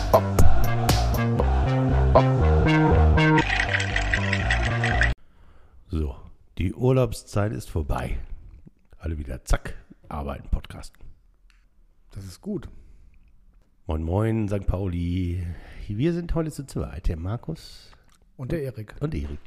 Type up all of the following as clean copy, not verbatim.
So, die Urlaubszeit ist vorbei. Alle wieder zack, arbeiten, podcasten. Das ist gut. Moin moin, St. Pauli. Wir sind heute zu zweit, der Markus Und der Erik. und Erik.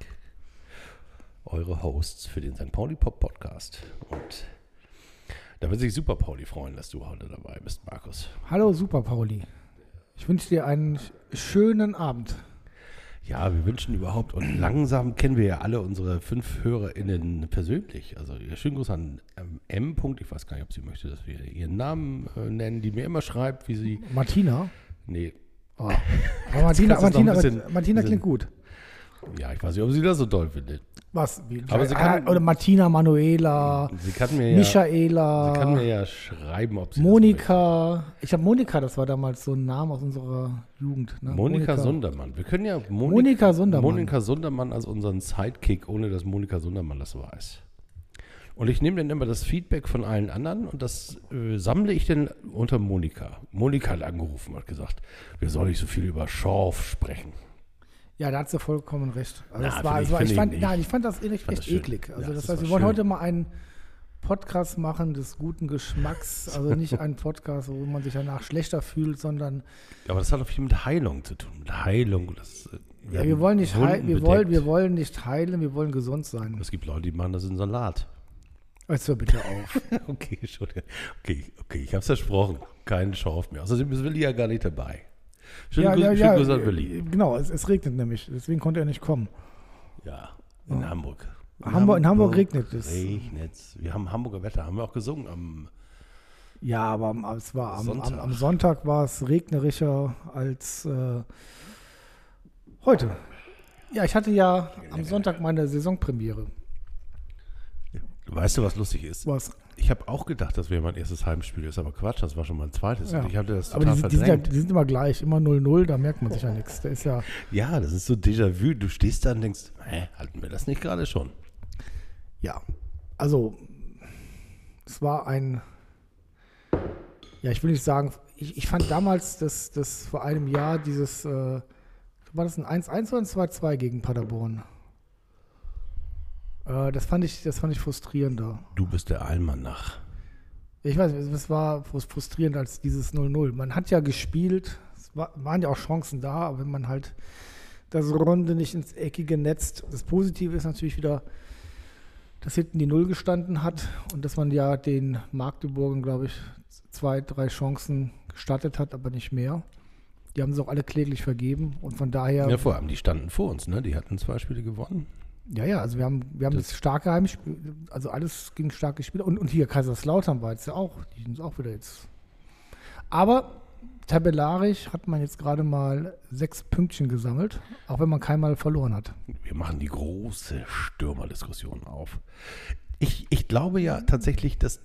Eure Hosts für den St. Pauli Pop Podcast. Und da wird sich Super Pauli freuen, dass du heute dabei bist, Markus. Hallo Super Pauli. Ich wünsche dir einen schönen Abend. Ja, wir wünschen überhaupt, und langsam kennen wir ja alle unsere 5 HörerInnen persönlich. Also schönen Gruß an M. Ich weiß gar nicht, ob sie möchte, dass wir ihren Namen nennen, die mir immer schreibt, wie sie... Martina? Nee. Oh. Aber Martina klingt gut. Ja, ich weiß nicht, ob sie das so toll findet. Was? Aber sie kann, oder Martina, Manuela, sie kann mir Michaela, sie kann mir ja schreiben, ob sie Monika. Ich habe Monika, das war damals so ein Name aus unserer Jugend. Ne? Monika Sundermann. Wir können ja Monika Sundermann als unseren Sidekick, ohne dass Monika Sundermann das weiß. Und ich nehme dann immer das Feedback von allen anderen und das sammle ich dann unter Monika. Monika hat angerufen und hat gesagt, wir sollen nicht so viel über Schorf sprechen. Ja, da hat sie vollkommen recht. Also Na, ich fand das echt eklig. Also ja, das heißt, wir wollen heute mal einen Podcast machen des guten Geschmacks. Also nicht einen Podcast, wo man sich danach schlechter fühlt, sondern... Aber das hat auch viel mit Heilung zu tun. Mit Heilung. wir wollen nicht heilen, wir wollen gesund sein. Es gibt Leute, die machen das in Salat. Jetzt hör bitte auf. Okay, Entschuldigung. Okay, ich hab's versprochen. Kein Schorf mehr. Außerdem ist Willi ja gar nicht dabei. Schönen Gruß an Willi. Genau, es regnet nämlich. Deswegen konnte er nicht kommen. Ja, in Hamburg. In Hamburg regnet es. Wir haben Hamburger Wetter. Haben wir auch gesungen am... Ja, aber es war Sonntag. Am Sonntag war es regnerischer als heute. Ja, ich hatte ja am Sonntag meine Saisonpremiere. Weißt du, was lustig ist? Was? Ich habe auch gedacht, das wäre mein erstes Heimspiel. Das ist aber Quatsch, das war schon mein zweites. Ja. Und ich hatte das aber total verdrängt. Die sind immer gleich, immer 0-0, da merkt man sich ja nichts. Der ist ja... Ja, das ist so Déjà-vu. Du stehst da und denkst, hatten wir das nicht gerade schon? Ja, also es war ein... Ja, ich will nicht sagen, ich fand damals, das vor einem Jahr dieses... war das ein 1-1 oder ein 2-2 gegen Paderborn? Das fand ich frustrierender. Du bist der Almanach. Ich weiß nicht, es war frustrierender als dieses 0-0. Man hat ja gespielt, waren ja auch Chancen da, aber wenn man halt das Runde nicht ins eckige Netz. Das Positive ist natürlich wieder, dass hinten die 0 gestanden hat und dass man ja den Magdeburgern, glaube ich, 2, 3 Chancen gestattet hat, aber nicht mehr. Die haben sie auch alle kläglich vergeben und von daher... Ja, vor allem, die standen vor uns, ne? Die hatten 2 Spiele gewonnen. Ja, also wir haben das starke Heimspiel, also alles ging stark gespielt. Und hier Kaiserslautern war jetzt ja auch, die sind auch wieder jetzt. Aber tabellarisch hat man jetzt gerade mal 6 Pünktchen gesammelt, auch wenn man keinmal verloren hat. Wir machen die große Stürmerdiskussion auf. Ich glaube ja tatsächlich, dass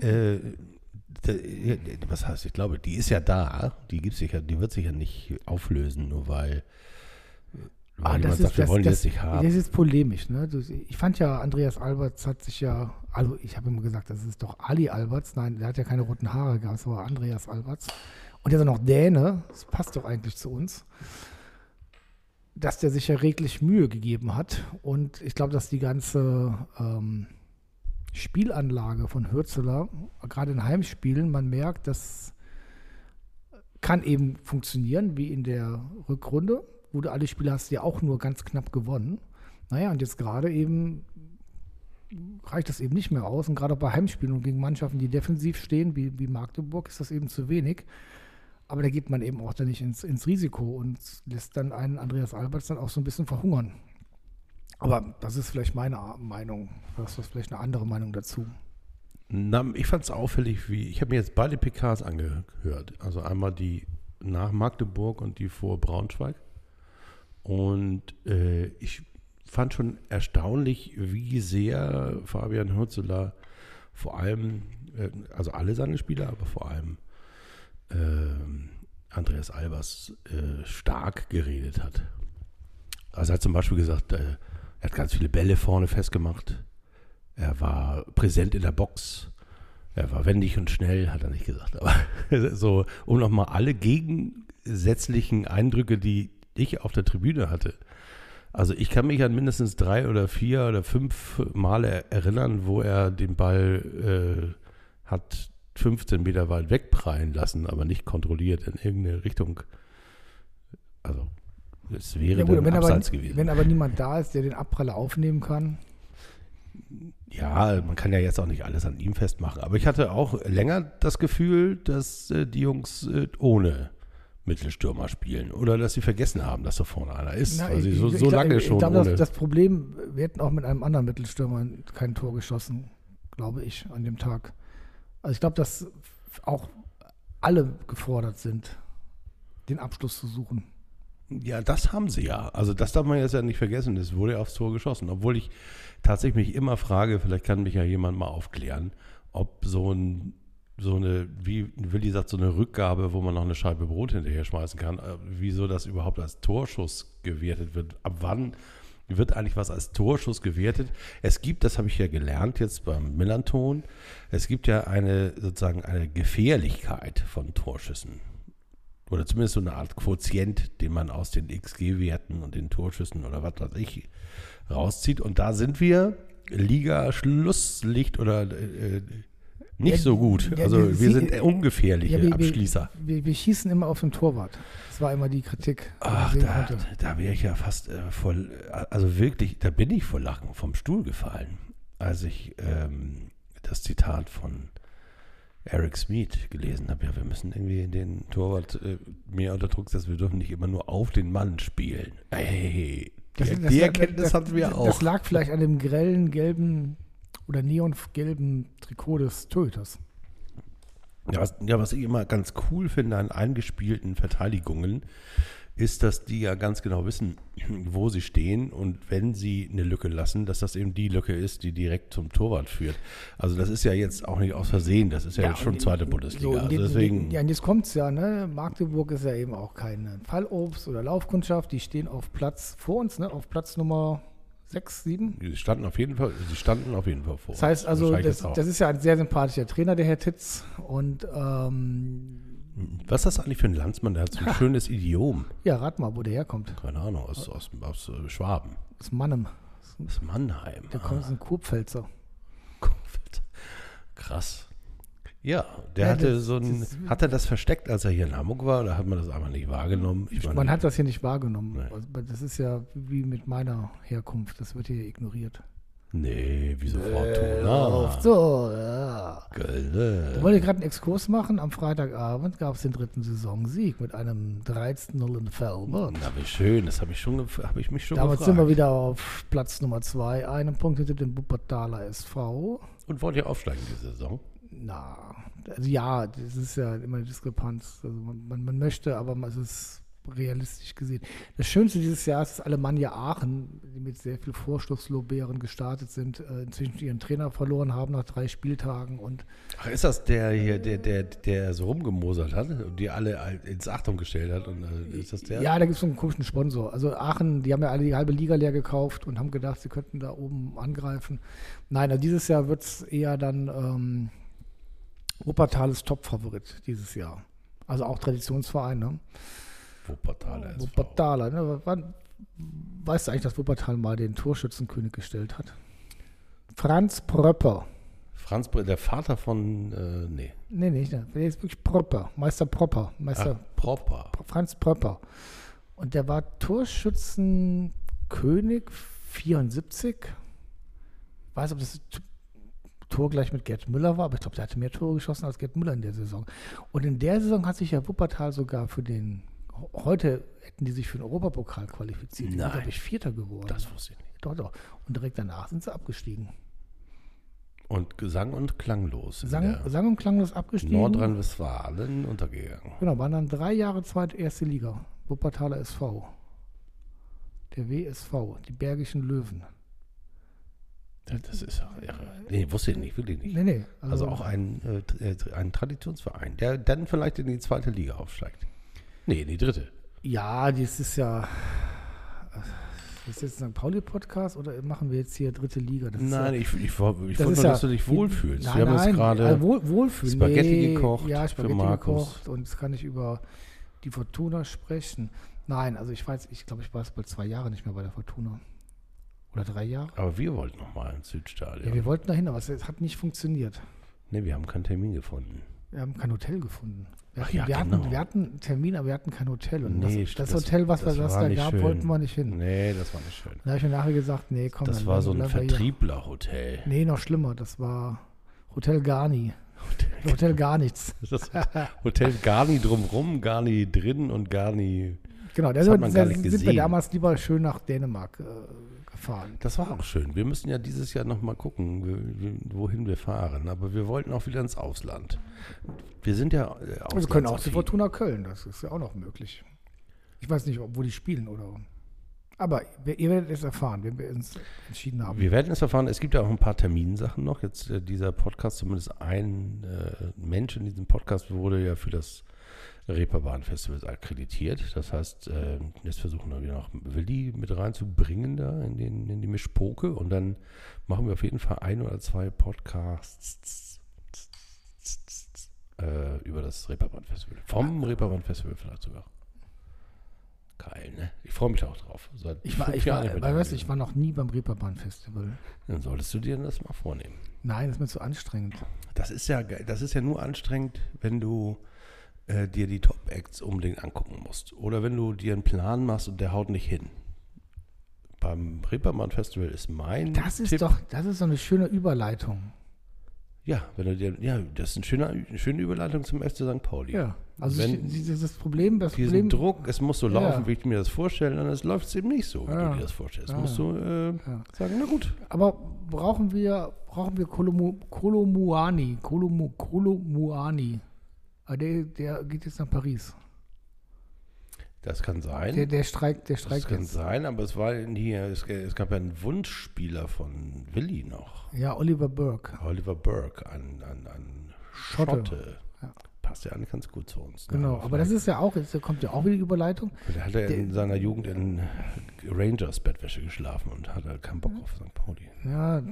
was heißt, ich glaube, die ist ja da, die wird sich ja nicht auflösen, nur weil jemand sagt, wir wollen die jetzt nicht haben. Das ist polemisch, ne? Ich fand ja, Andreas Alberts hat sich ja, also ich habe immer gesagt, das ist doch Ali Alberts, nein, der hat ja keine roten Haare gehabt, das war Andreas Alberts. Und der ist auch noch Däne, das passt doch eigentlich zu uns, dass der sich ja reglich Mühe gegeben hat. Und ich glaube, dass die ganze Spielanlage von Hürzeler, gerade in Heimspielen, man merkt, das kann eben funktionieren, wie in der Rückrunde, wo du alle Spiele hast, ja auch nur ganz knapp gewonnen. Naja, und jetzt gerade eben reicht das eben nicht mehr aus. Und gerade auch bei Heimspielen und gegen Mannschaften, die defensiv stehen, wie Magdeburg, ist das eben zu wenig. Aber da geht man eben auch dann nicht ins Risiko und lässt dann einen Andreas Alberts dann auch so ein bisschen verhungern. Aber das ist vielleicht meine Meinung. Du hast vielleicht eine andere Meinung dazu. Na, ich fand es auffällig, ich habe mir jetzt beide PKs angehört. Also einmal die nach Magdeburg und die vor Braunschweig. Und ich fand schon erstaunlich, wie sehr Fabian Hürzeler vor allem, also alle seine Spieler, aber vor allem Andreas Albers stark geredet hat. Also er hat zum Beispiel gesagt, er hat ganz viele Bälle vorne festgemacht. Er war präsent in der Box. Er war wendig und schnell, hat er nicht gesagt. Aber so, um nochmal alle grundsätzlichen Eindrücke, die ich auf der Tribüne hatte. Also ich kann mich an mindestens 3 oder 4 oder 5 Male erinnern, wo er den Ball hat 15 Meter weit wegprallen lassen, aber nicht kontrolliert in irgendeine Richtung. Also es wäre dann abseits gewesen. Wenn aber niemand da ist, der den Abpraller aufnehmen kann. Ja, man kann ja jetzt auch nicht alles an ihm festmachen. Aber ich hatte auch länger das Gefühl, dass die Jungs ohne Mittelstürmer spielen. Oder dass sie vergessen haben, dass da vorne einer ist. Weil sie so lange schon ohne. Das Problem, wir hätten auch mit einem anderen Mittelstürmer kein Tor geschossen, glaube ich, an dem Tag. Also ich glaube, dass auch alle gefordert sind, den Abschluss zu suchen. Ja, das haben sie ja. Also das darf man jetzt ja nicht vergessen. Es wurde ja aufs Tor geschossen. Obwohl ich tatsächlich mich immer frage, vielleicht kann mich ja jemand mal aufklären, ob so eine, wie Willi sagt, so eine Rückgabe, wo man noch eine Scheibe Brot hinterher schmeißen kann, wieso das überhaupt als Torschuss gewertet wird. Ab wann wird eigentlich was als Torschuss gewertet? Es gibt, das habe ich ja gelernt jetzt beim Millanton, es gibt ja sozusagen eine Gefährlichkeit von Torschüssen. Oder zumindest so eine Art Quotient, den man aus den XG-Werten und den Torschüssen oder was weiß ich rauszieht. Und da sind wir Liga-Schlusslicht oder nicht so gut. Also wir sind ungefährliche Abschließer. Wir schießen immer auf den Torwart. Das war immer die Kritik. Ach, da wäre ich ja fast voll, also wirklich, da bin ich vor Lachen vom Stuhl gefallen, als ich das Zitat von Eric Smith gelesen habe. Ja, wir müssen irgendwie den Torwart mehr unter Druck setzen. Wir dürfen nicht immer nur auf den Mann spielen. Hey, die Erkenntnis hatten wir auch. Das lag vielleicht an dem grellen, gelben oder neongelben Trikot des Torhüters. Ja, was ich immer ganz cool finde an eingespielten Verteidigungen, ist, dass die ja ganz genau wissen, wo sie stehen und wenn sie eine Lücke lassen, dass das eben die Lücke ist, die direkt zum Torwart führt. Also das ist ja jetzt auch nicht aus Versehen, das ist ja jetzt schon zweite Bundesliga. So, also deswegen. Ja, und jetzt kommt es ja, ne? Magdeburg ist ja eben auch kein Fallobst oder Laufkundschaft, die stehen auf Platz vor uns, ne? Auf Platz Nummer 6, 7. Sie standen auf jeden Fall vor. Das heißt also, das ist ja ein sehr sympathischer Trainer, der Herr Titz. Und was ist das eigentlich für ein Landsmann? Der hat so ein schönes Idiom. Ja, rat mal, wo der herkommt. Keine Ahnung, aus Schwaben. Aus Mannheim. Aus Mannheim. Der kommt aus dem Kurpfälzer. Krass. Ja, hat er das versteckt, als er hier in Hamburg war, oder hat man das einfach nicht wahrgenommen? Man hat das hier nicht wahrgenommen. Nee. Also, das ist ja wie mit meiner Herkunft, das wird hier ignoriert. Nee, wieso Fortuna? So, ja. Geil. Ich wollte gerade einen Exkurs machen. Am Freitagabend gab es den 3. Saisonsieg mit einem 13-0 in Velbert. Na, wie schön, das habe ich mich schon Damit gefragt. sind wir wieder auf Platz Nummer 2, einen Punkt hinter dem Wuppertaler SV. Und wollt ihr aufsteigen diese Saison? Na, also ja, das ist ja immer eine Diskrepanz. Also man möchte, aber es ist realistisch gesehen. Das Schönste dieses Jahr ist, dass Alemannia Aachen, die mit sehr viel Vorschusslorbeeren gestartet sind, inzwischen ihren Trainer verloren haben nach 3 Spieltagen. Und Ach, ist das der hier, der so rumgemosert hat und die alle ins Achtung gestellt hat? Und, ist das der? Ja, da gibt es so einen komischen Sponsor. Also Aachen, die haben ja alle die halbe Liga leer gekauft und haben gedacht, sie könnten da oben angreifen. Nein, also dieses Jahr wird es eher dann Wuppertal ist Top-Favorit dieses Jahr. Also auch Traditionsverein, ne? Wuppertaler, ne? Weißt du eigentlich, dass Wuppertal mal den Torschützenkönig gestellt hat? Franz Pröpper. Der Vater von, nee. Nee, der ist wirklich Pröpper, Meister Propper. Propper. Franz Pröpper. Und der war Torschützenkönig 74. Ich weiß, ob das Tor gleich mit Gerd Müller war, aber ich glaube, der hatte mehr Tore geschossen als Gerd Müller in der Saison. Und in der Saison hat sich ja Wuppertal sogar heute hätten die sich für den Europapokal qualifiziert. Die sind, glaube ich, Vierter geworden. Das wusste ich nicht. Doch. Und direkt danach sind sie abgestiegen. Und sang- und klanglos. Sang und klanglos abgestiegen. Nordrhein-Westfalen untergegangen. Genau, waren dann 3 Jahre erste Liga. Wuppertaler SV. Der WSV, die Bergischen Löwen. Das ist ja irre. Nee, wusste ich nicht, wirklich nicht. Nee. Also auch ein Traditionsverein, der dann vielleicht in die 2. Liga aufsteigt. Nee, in die 3. Ja, das ist ja. Ist jetzt ein St. Pauli-Podcast oder machen wir jetzt hier 3. Liga? Das Nein, ja, ich wollte nur, dass du dich wohlfühlst. Wir haben jetzt gerade Wohlfühlen. Spaghetti gekocht ja, Spaghetti für Markus. gekocht und das kann ich über die Fortuna sprechen. Nein, also ich glaube, ich war jetzt bald 2 Jahre nicht mehr bei der Fortuna. Oder 3 Jahre. Aber wir wollten nochmal ins Südstadion. Ja, wir wollten dahin, aber es hat nicht funktioniert. Ne, wir haben keinen Termin gefunden. Wir haben kein Hotel gefunden. Wir Genau. hatten einen Termin, aber wir hatten kein Hotel. Und Nee, das Hotel, was da gab, schön. wollten wir nicht hin. Nee, das war nicht schön. Da habe ich mir nachher gesagt, nee, komm. Das dann war so ein bleiben wir hier. Vertriebler-Hotel. Nee, noch schlimmer. Das war Hotel Garni. Hotel gar nichts. Das Hotel gar nie drumrum, gar nie drin und gar nie. Genau, Das hat man gar nicht sind gesehen. wir damals lieber schön nach Dänemark gefahren. Das war auch schön. Wir müssen ja dieses Jahr nochmal gucken, wohin wir fahren. Aber wir wollten auch wieder ins Ausland. Wir sind ja Wir können auch zu Fortuna Köln, das ist ja auch noch möglich. Ich weiß nicht, wo die spielen oder. Aber ihr werdet es erfahren, wenn wir uns entschieden haben. Wir werden es erfahren. Es gibt ja auch ein paar Terminsachen noch. Jetzt dieser Podcast, zumindest ein Mensch in diesem Podcast wurde ja für das Reeperbahn-Festival akkreditiert. Das heißt, jetzt versuchen wir noch Willi mit reinzubringen da in die Mischpoke. Und dann machen wir auf jeden Fall 1 oder 2 Podcasts über das Reeperbahn-Festival. Vom Reeperbahn-Festival vielleicht sogar. Geil, ne? Ich freue mich auch drauf. Ich war noch nie beim Reeperbahn-Festival. Dann solltest du dir das mal vornehmen. Nein, das ist mir zu anstrengend. Das ist ja nur anstrengend, wenn du dir die Top-Acts unbedingt angucken musst. Oder wenn du dir einen Plan machst und der haut nicht hin. Beim Reeperbahn-Festival ist mein Das ist Tipp. das ist so eine schöne Überleitung. Ja, das ist eine schöne Überleitung zum FC St. Pauli. Ja, also Wenn das Problem, diesen Druck, es muss so laufen, Ja. wie ich mir das vorstelle, und es läuft es eben nicht so, wie du dir das vorstellst. Musst du sagen, na gut. Aber brauchen wir Kolomuani. Der geht jetzt nach Paris. Das kann sein. Der streikt Das kann jetzt. sein, aber es gab ja einen Wunschspieler von Willi noch. Ja, Oliver Burke. Oliver Burke, ein Schotte. Ja. Passt ja eigentlich ganz gut zu uns. Ne? Genau, aber das ist ja auch, jetzt kommt ja auch wieder die Überleitung. Der hat ja in seiner Jugend in Rangers-Bettwäsche geschlafen und hat halt keinen Bock auf St. Pauli. Ja,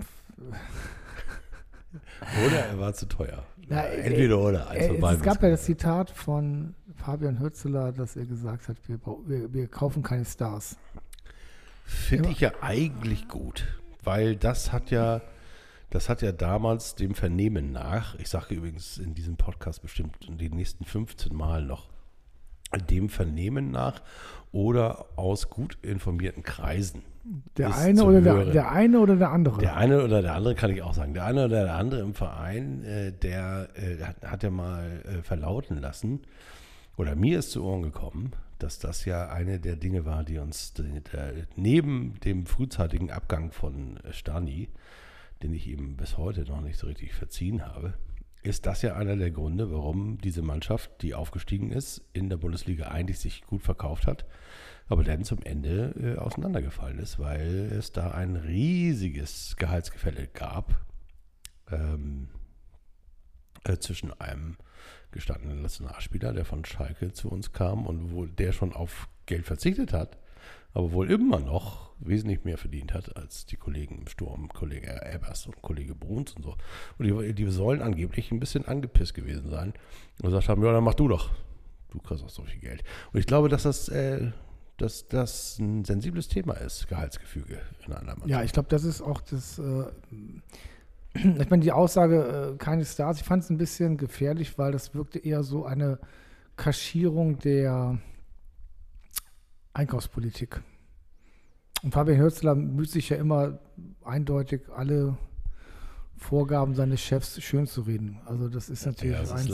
Oder er war zu teuer. Ja, Entweder oder. es gab ja das Zitat von Fabian Hürzeler, dass er gesagt hat, wir kaufen keine Stars. Finde ich ja eigentlich gut, weil das hat ja damals dem Vernehmen nach, ich sage übrigens in diesem Podcast bestimmt in den nächsten 15 Mal noch, dem Vernehmen nach oder aus gut informierten Kreisen. Der eine oder der andere. Der eine oder der andere kann ich auch sagen. Der eine oder der andere im Verein, der hat ja mal verlauten lassen, oder mir ist zu Ohren gekommen, dass das ja eine der Dinge war, die uns neben dem frühzeitigen Abgang von Stani, den ich ihm bis heute noch nicht so richtig verziehen habe, ist das ja einer der Gründe, warum diese Mannschaft, die aufgestiegen ist, in der Bundesliga eigentlich sich gut verkauft hat, aber dann zum Ende auseinandergefallen ist, weil es da ein riesiges Gehaltsgefälle gab zwischen einem gestandenen Nationalspieler, der von Schalke zu uns kam und wo der schon auf Geld verzichtet hat, aber wohl immer noch wesentlich mehr verdient hat als die Kollegen im Sturm, Kollege Ebers und Kollege Bruns und so. Und die sollen angeblich ein bisschen angepisst gewesen sein und gesagt haben, ja, dann mach du doch. Du kriegst auch so viel Geld. Und ich glaube, dass das ein sensibles Thema ist, Gehaltsgefüge in einer Mannschaft. Ja, ich glaube, das ist auch das. Ich meine, die Aussage, keine Stars, ich fand es ein bisschen gefährlich, weil das wirkte eher so eine Kaschierung der Einkaufspolitik. Und Fabian Hürzeler bemüht sich ja immer eindeutig, alle Vorgaben seines Chefs schön zu reden. Also das ist natürlich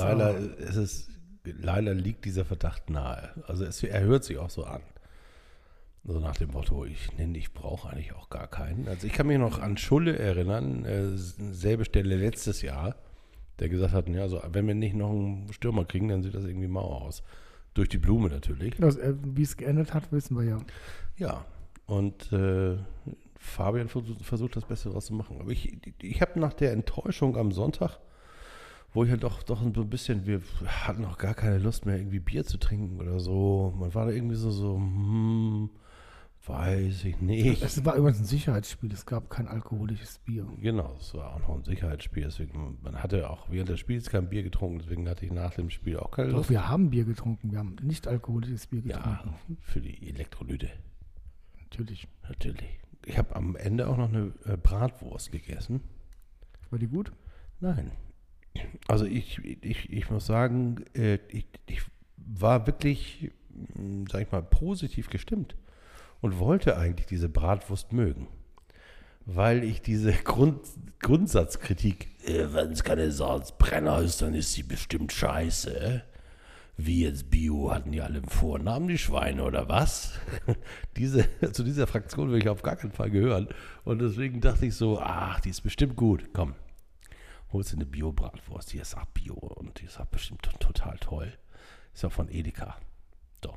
leider liegt dieser Verdacht nahe. Also er hört sich auch so an. So nach dem Motto, ich brauche eigentlich auch gar keinen. Also ich kann mich noch an Schulle erinnern, selbe Stelle letztes Jahr, der gesagt hat, ja, also wenn wir nicht noch einen Stürmer kriegen, dann sieht das irgendwie mau aus. Durch die Blume natürlich. Wie es geendet hat, wissen wir ja. Ja, und Fabian versucht das Beste daraus zu machen. Aber ich habe nach der Enttäuschung am Sonntag, wo ich halt doch so ein bisschen, wir hatten noch gar keine Lust mehr, irgendwie Bier zu trinken oder so. Man war da irgendwie so Weiß ich nicht. Es war übrigens ein Sicherheitsspiel, es gab kein alkoholisches Bier. Genau, es war auch noch ein Sicherheitsspiel. Deswegen, man hatte auch während des Spiels kein Bier getrunken, deswegen hatte ich nach dem Spiel auch keine Doch, Lust. wir haben Bier getrunken, wir haben nicht alkoholisches Bier Ja, getrunken. für die Elektrolyte. Natürlich. Natürlich. Ich habe am Ende auch noch eine Bratwurst gegessen. War die gut? Nein. Also ich muss sagen, ich war wirklich, sag ich mal, positiv gestimmt und wollte eigentlich diese Bratwurst mögen. Weil ich diese Grundsatzkritik, wenn es keine Salzbrenner ist, dann ist sie bestimmt scheiße. Wie jetzt Bio, hatten die alle im Vornamen, die Schweine, oder was? Zu dieser Fraktion will ich auf gar keinen Fall gehören. Und deswegen dachte ich so, ach, die ist bestimmt gut. Komm, holst du eine Bio-Bratwurst, die ist auch Bio und die ist auch bestimmt total toll. Ist auch von Edeka. So.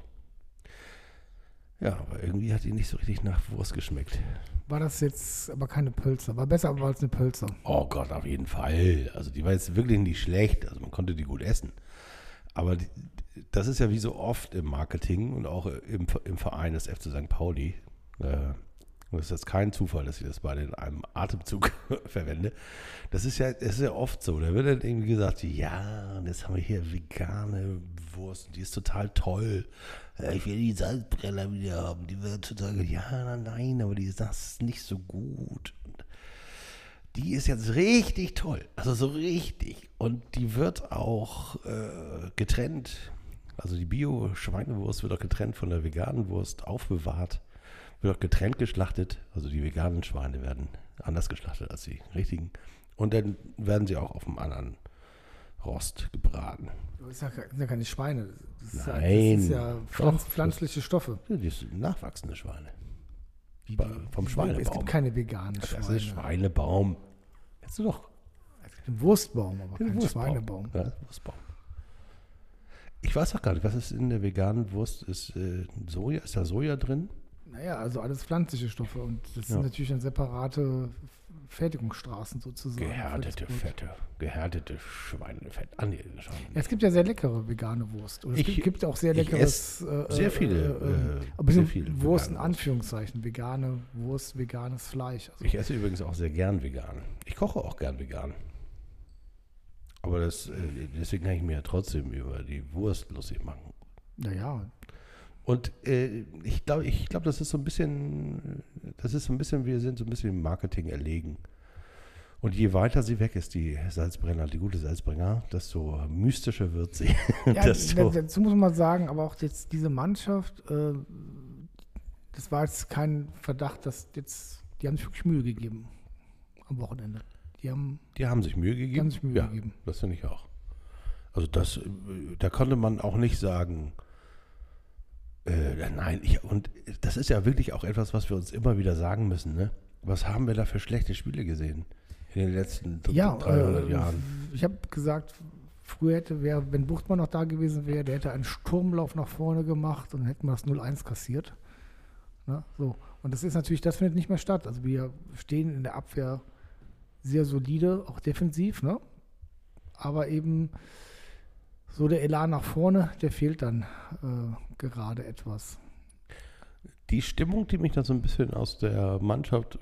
Ja, aber irgendwie hat die nicht so richtig nach Wurst geschmeckt. War das jetzt aber keine Pölzer? War besser aber als eine Pölzer. Oh Gott, auf jeden Fall. Also die war jetzt wirklich nicht schlecht. Also man konnte die gut essen. Aber das ist ja wie so oft im Marketing und auch im Verein des FC St. Pauli. Und es ist jetzt kein Zufall, dass ich das beide in einem Atemzug verwende. Das ist ja oft so. Da wird dann irgendwie gesagt, ja, und jetzt haben wir hier vegane Wurst, die ist total toll. Ich will die Salzbrenner wieder haben. Die wird total, ja, nein, aber das ist nicht so gut. Und die ist jetzt richtig toll. Also so richtig. Und die wird auch getrennt. Also die Bio-Schweinewurst wird auch getrennt von der veganen Wurst aufbewahrt. Wird auch getrennt geschlachtet. Also die veganen Schweine werden anders geschlachtet als die richtigen. Und dann werden sie auch auf einem anderen Rost gebraten. Das sind ja keine Schweine. Nein. Das ist ja pflanzliche Stoffe. Ja, die sind nachwachsende Schweine. Wie Vom Schweinebaum. Es gibt keine veganen Das Schweine. ist Schweinebaum. Kennst du doch. Es gibt einen Wurstbaum, aber Den keinen Wurstbaum. Schweinebaum. Ja, Wurstbaum. Ich weiß auch gar nicht, was ist in der veganen Wurst? Ist Soja? Ist da Soja drin? Naja, also alles pflanzliche Stoffe und das sind natürlich dann separate Fertigungsstraßen sozusagen. Gehärtete Schweinefett. Ah, nee, Ja, es gibt ja sehr leckere vegane Wurst. Und es gibt auch sehr leckeres. sehr viele. Aber sehr viele Wurst in vegane Anführungszeichen. Vegane Wurst, veganes Fleisch. Also Ich esse übrigens auch sehr gern vegan. Ich koche auch gern vegan. Aber deswegen kann ich mir ja trotzdem über die Wurst lustig machen. naja, Und ich glaube, das ist so ein bisschen, wir sind so ein bisschen im Marketing erlegen. Und je weiter sie weg ist, die Salzbrenner, die gute Salzbrenner, desto mystischer wird sie. ja, dazu muss man sagen, aber auch jetzt diese Mannschaft, das war jetzt kein Verdacht, die haben sich wirklich Mühe gegeben am Wochenende. Die haben sich Mühe gegeben. haben sich Mühe Ja, gegeben. das finde ich auch. Also da konnte man auch nicht sagen, nein, und das ist ja wirklich auch etwas, was wir uns immer wieder sagen müssen, ne? Was haben wir da für schlechte Spiele gesehen in den letzten 300 Jahren? Ich habe gesagt, früher wenn Buchtmann noch da gewesen wäre, der hätte einen Sturmlauf nach vorne gemacht und dann hätten wir das 0-1 kassiert. Ne? So. Und das findet nicht mehr statt. Also wir stehen in der Abwehr sehr solide, auch defensiv, ne? Aber eben so der Elan nach vorne, der fehlt dann gerade etwas. Die Stimmung, die mich da so ein bisschen aus der Mannschaft,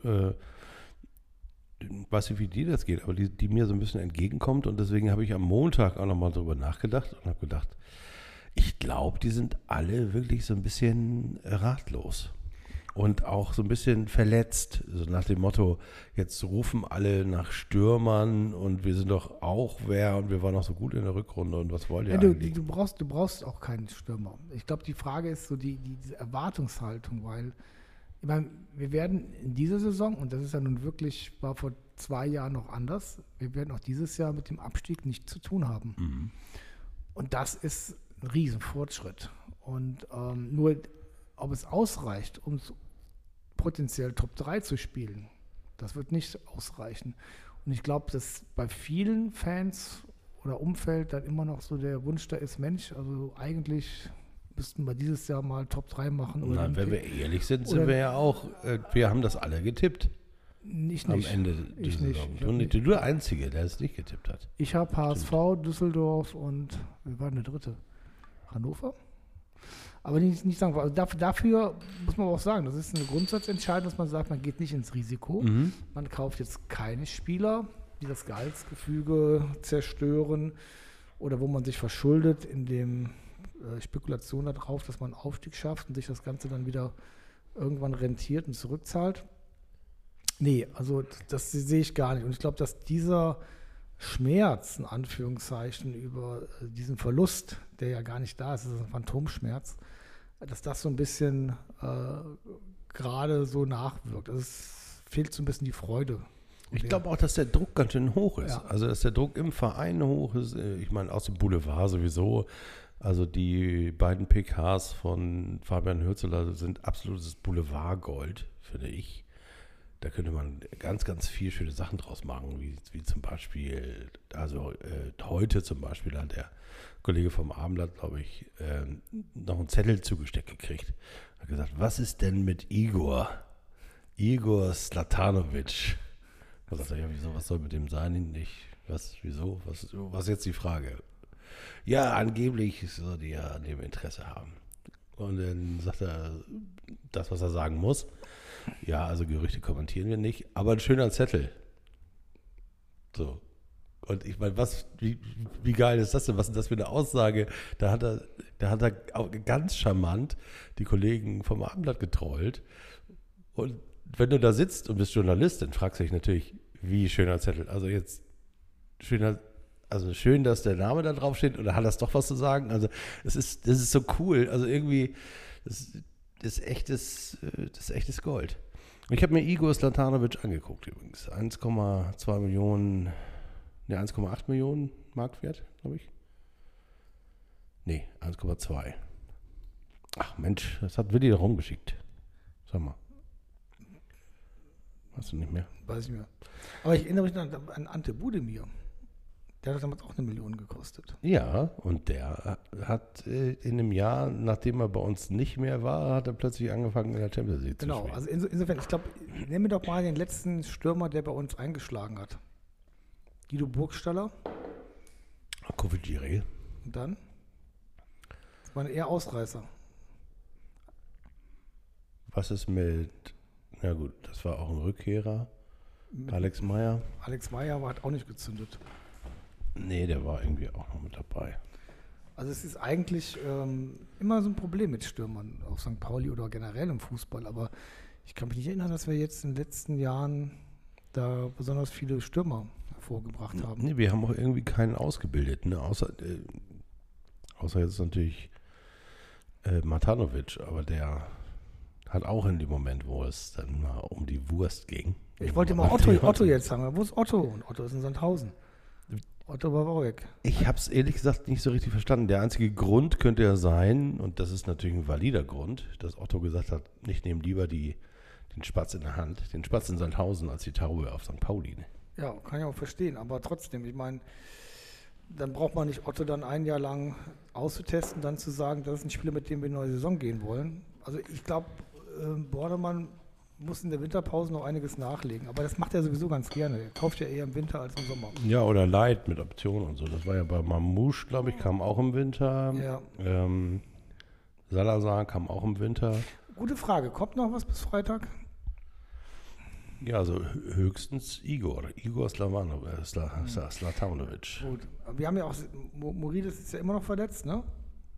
weiß nicht, wie dir das geht, aber die mir so ein bisschen entgegenkommt, und deswegen habe ich am Montag auch nochmal drüber nachgedacht und habe gedacht, ich glaube, die sind alle wirklich so ein bisschen ratlos. Und auch so ein bisschen verletzt, so nach dem Motto, jetzt rufen alle nach Stürmern und wir sind doch auch wer und wir waren auch so gut in der Rückrunde und was wollt ihr eigentlich? Du brauchst auch keinen Stürmer. Ich glaube, die Frage ist so diese Erwartungshaltung, weil ich meine, wir werden in dieser Saison, und das ist ja nun wirklich, war vor 2 Jahren noch anders, wir werden auch dieses Jahr mit dem Abstieg nichts zu tun haben. Mhm. Und das ist ein Riesenfortschritt. Und nur, ob es ausreicht, um potenziell Top 3 zu spielen, das wird nicht ausreichen. Und ich glaube, dass bei vielen Fans oder Umfeld dann immer noch so der Wunsch da ist, Mensch, also eigentlich müssten wir dieses Jahr mal Top 3 machen. Oder Na, wenn wir ehrlich sind, sind wir ja auch, wir haben das alle getippt. Ich Am nicht. Ende Ich dieser nicht. Saison. Du der Einzige, der es nicht getippt hat. Ich habe HSV, Düsseldorf und, wie war denn der dritte? Hannover? Aber nicht sagen, also dafür muss man aber auch sagen, das ist eine Grundsatzentscheidung, dass man sagt, man geht nicht ins Risiko. Man kauft jetzt keine Spieler, die das Gehaltsgefüge zerstören oder wo man sich verschuldet in dem Spekulation darauf, dass man einen Aufstieg schafft und sich das Ganze dann wieder irgendwann rentiert und zurückzahlt. Nee, also das sehe ich gar nicht. Und ich glaube, dass dieser Schmerz, in Anführungszeichen, über diesen Verlust, der ja gar nicht da ist, das ist ein Phantomschmerz, dass das so ein bisschen gerade so nachwirkt. Also es fehlt so ein bisschen die Freude. Ich glaube auch, dass der Druck ganz schön hoch ist. Ja. Also, dass der Druck im Verein hoch ist. Ich meine, aus dem Boulevard sowieso. Also, die beiden PKs von Fabian Hürzeler sind absolutes Boulevardgold, finde ich. Da könnte man ganz, ganz viel schöne Sachen draus machen, wie zum Beispiel, also heute zum Beispiel hat der Kollege vom Abendblatt, glaube ich, noch einen Zettel zugesteckt gekriegt. Hat gesagt, was ist denn mit Igor Zlatanovic? Da sagt er, ja, wieso, was soll mit dem sein? Wieso, was ist jetzt die Frage? Ja, angeblich soll die ja an dem Interesse haben. Und dann sagt er das, was er sagen muss. Ja, also Gerüchte kommentieren wir nicht, aber ein schöner Zettel. So. Und ich meine, wie geil ist das denn? Was ist das für eine Aussage? Da hat er auch ganz charmant die Kollegen vom Abendblatt getrollt. Und wenn du da sitzt und bist Journalist, dann fragst du dich natürlich, wie schöner Zettel. Also jetzt schön, dass der Name da drauf steht, oder hat das doch was zu sagen? Also das ist so cool. Also irgendwie, das ist echtes Gold. Ich habe mir Igor Zlatanovic angeguckt übrigens. 1,2 Millionen, 1,8 Millionen Marktwert, glaube ich. Nee, 1,2. Ach Mensch, das hat Willi rumgeschickt. Sag mal. Hast du nicht mehr? Weiß ich mehr. Aber ich erinnere mich an Ante Budemir. Der hat damals auch 1 Million gekostet. Ja, und der hat in einem Jahr, nachdem er bei uns nicht mehr war, hat er plötzlich angefangen in der Champions League zu spielen. Genau, also insofern, ich glaube, nennen wir doch mal den letzten Stürmer, der bei uns eingeschlagen hat. Guido Burgstaller. Coffigieri. Und dann? Das waren eher Ausreißer. Was ist mit, na gut, das war auch ein Rückkehrer. Alex Meyer. Alex Meyer hat auch nicht gezündet. Nee, der war irgendwie auch noch mit dabei. Also es ist eigentlich immer so ein Problem mit Stürmern, auf St. Pauli oder generell im Fußball. Aber ich kann mich nicht erinnern, dass wir jetzt in den letzten Jahren da besonders viele Stürmer hervorgebracht haben. Nee, wir haben auch irgendwie keinen ausgebildet. Ne? Außer jetzt natürlich Matanovic, aber der hat auch in dem Moment, wo es dann mal um die Wurst ging. Ich wollte mal Otto jetzt sagen. Wo ist Otto? Und Otto ist in Sandhausen. Otto war auch weg. Ich habe es ehrlich gesagt nicht so richtig verstanden. Der einzige Grund könnte ja sein, und das ist natürlich ein valider Grund, dass Otto gesagt hat, ich nehme lieber den Spatz in der Hand, den Spatz in Sandhausen, als die Taube auf St. Pauli. Ne? Ja, kann ich auch verstehen. Aber trotzdem, ich meine, dann braucht man nicht Otto dann ein Jahr lang auszutesten, dann zu sagen, das ist ein Spieler, mit dem wir in die neue Saison gehen wollen. Also ich glaube, Bordemann muss in der Winterpause noch einiges nachlegen. Aber das macht er sowieso ganz gerne. Er kauft ja eher im Winter als im Sommer. Ja, oder Light mit Option und so. Das war ja bei Mamouche, glaube ich, kam auch im Winter. Ja. Salazar kam auch im Winter. Gute Frage. Kommt noch was bis Freitag? Ja, also höchstens Igor Zlatanovic. Gut. Wir haben ja auch, Morides ist ja immer noch verletzt, ne?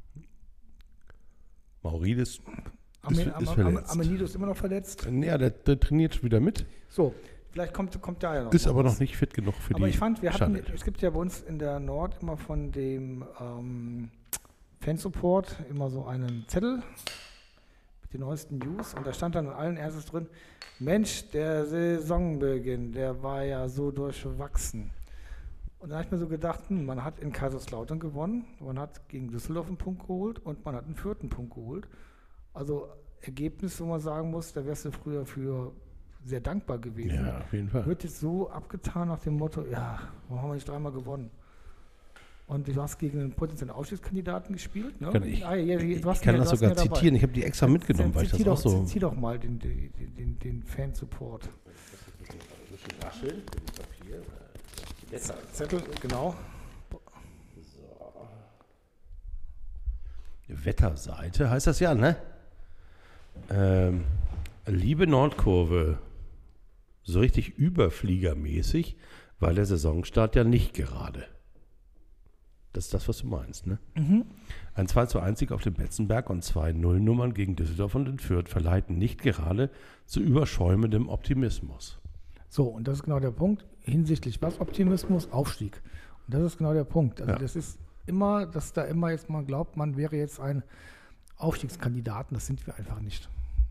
Maurides ist verletzt. Amenido ist immer noch verletzt. Ja, der trainiert schon wieder mit. So, vielleicht kommt da ja noch. Ist aber was. noch nicht fit genug für aber die ich fand, es gibt ja bei uns in der Nord immer von dem Fansupport immer so einen Zettel mit den neuesten News und da stand dann allen Ernstes drin, Mensch, der Saisonbeginn, der war ja so durchwachsen. Und da habe ich mir so gedacht, man hat in Kaiserslautern gewonnen, man hat gegen Düsseldorf einen Punkt geholt und man hat einen 4. Punkt geholt. Also Ergebnis, wo man sagen muss, da wärst du früher für sehr dankbar gewesen. Ja, auf jeden Fall. Wird jetzt so abgetan nach dem Motto, ja, warum haben wir nicht 3-mal gewonnen? Und du hast gegen einen potenziellen Ausstiegskandidaten gespielt. Ne? Ich kann das sogar zitieren. Ich habe die extra mitgenommen, weil ich das auch so... Zieh doch mal den Fan-Support. Zettel, genau. Wetterseite heißt das ja, ne? Liebe Nordkurve, so richtig überfliegermäßig, weil der Saisonstart ja nicht gerade. Das ist das, was du meinst, ne? Ein 2:1 Sieg auf dem Betzenberg und 2 0-Nummern gegen Düsseldorf und den Fürth verleiten nicht gerade zu überschäumendem Optimismus. So, und das ist genau der Punkt. Hinsichtlich was Optimismus? Aufstieg. Und das ist genau der Punkt. Also das ist immer, dass da immer jetzt mal glaubt, man wäre jetzt ein Aufstiegskandidaten. Das sind wir einfach nicht.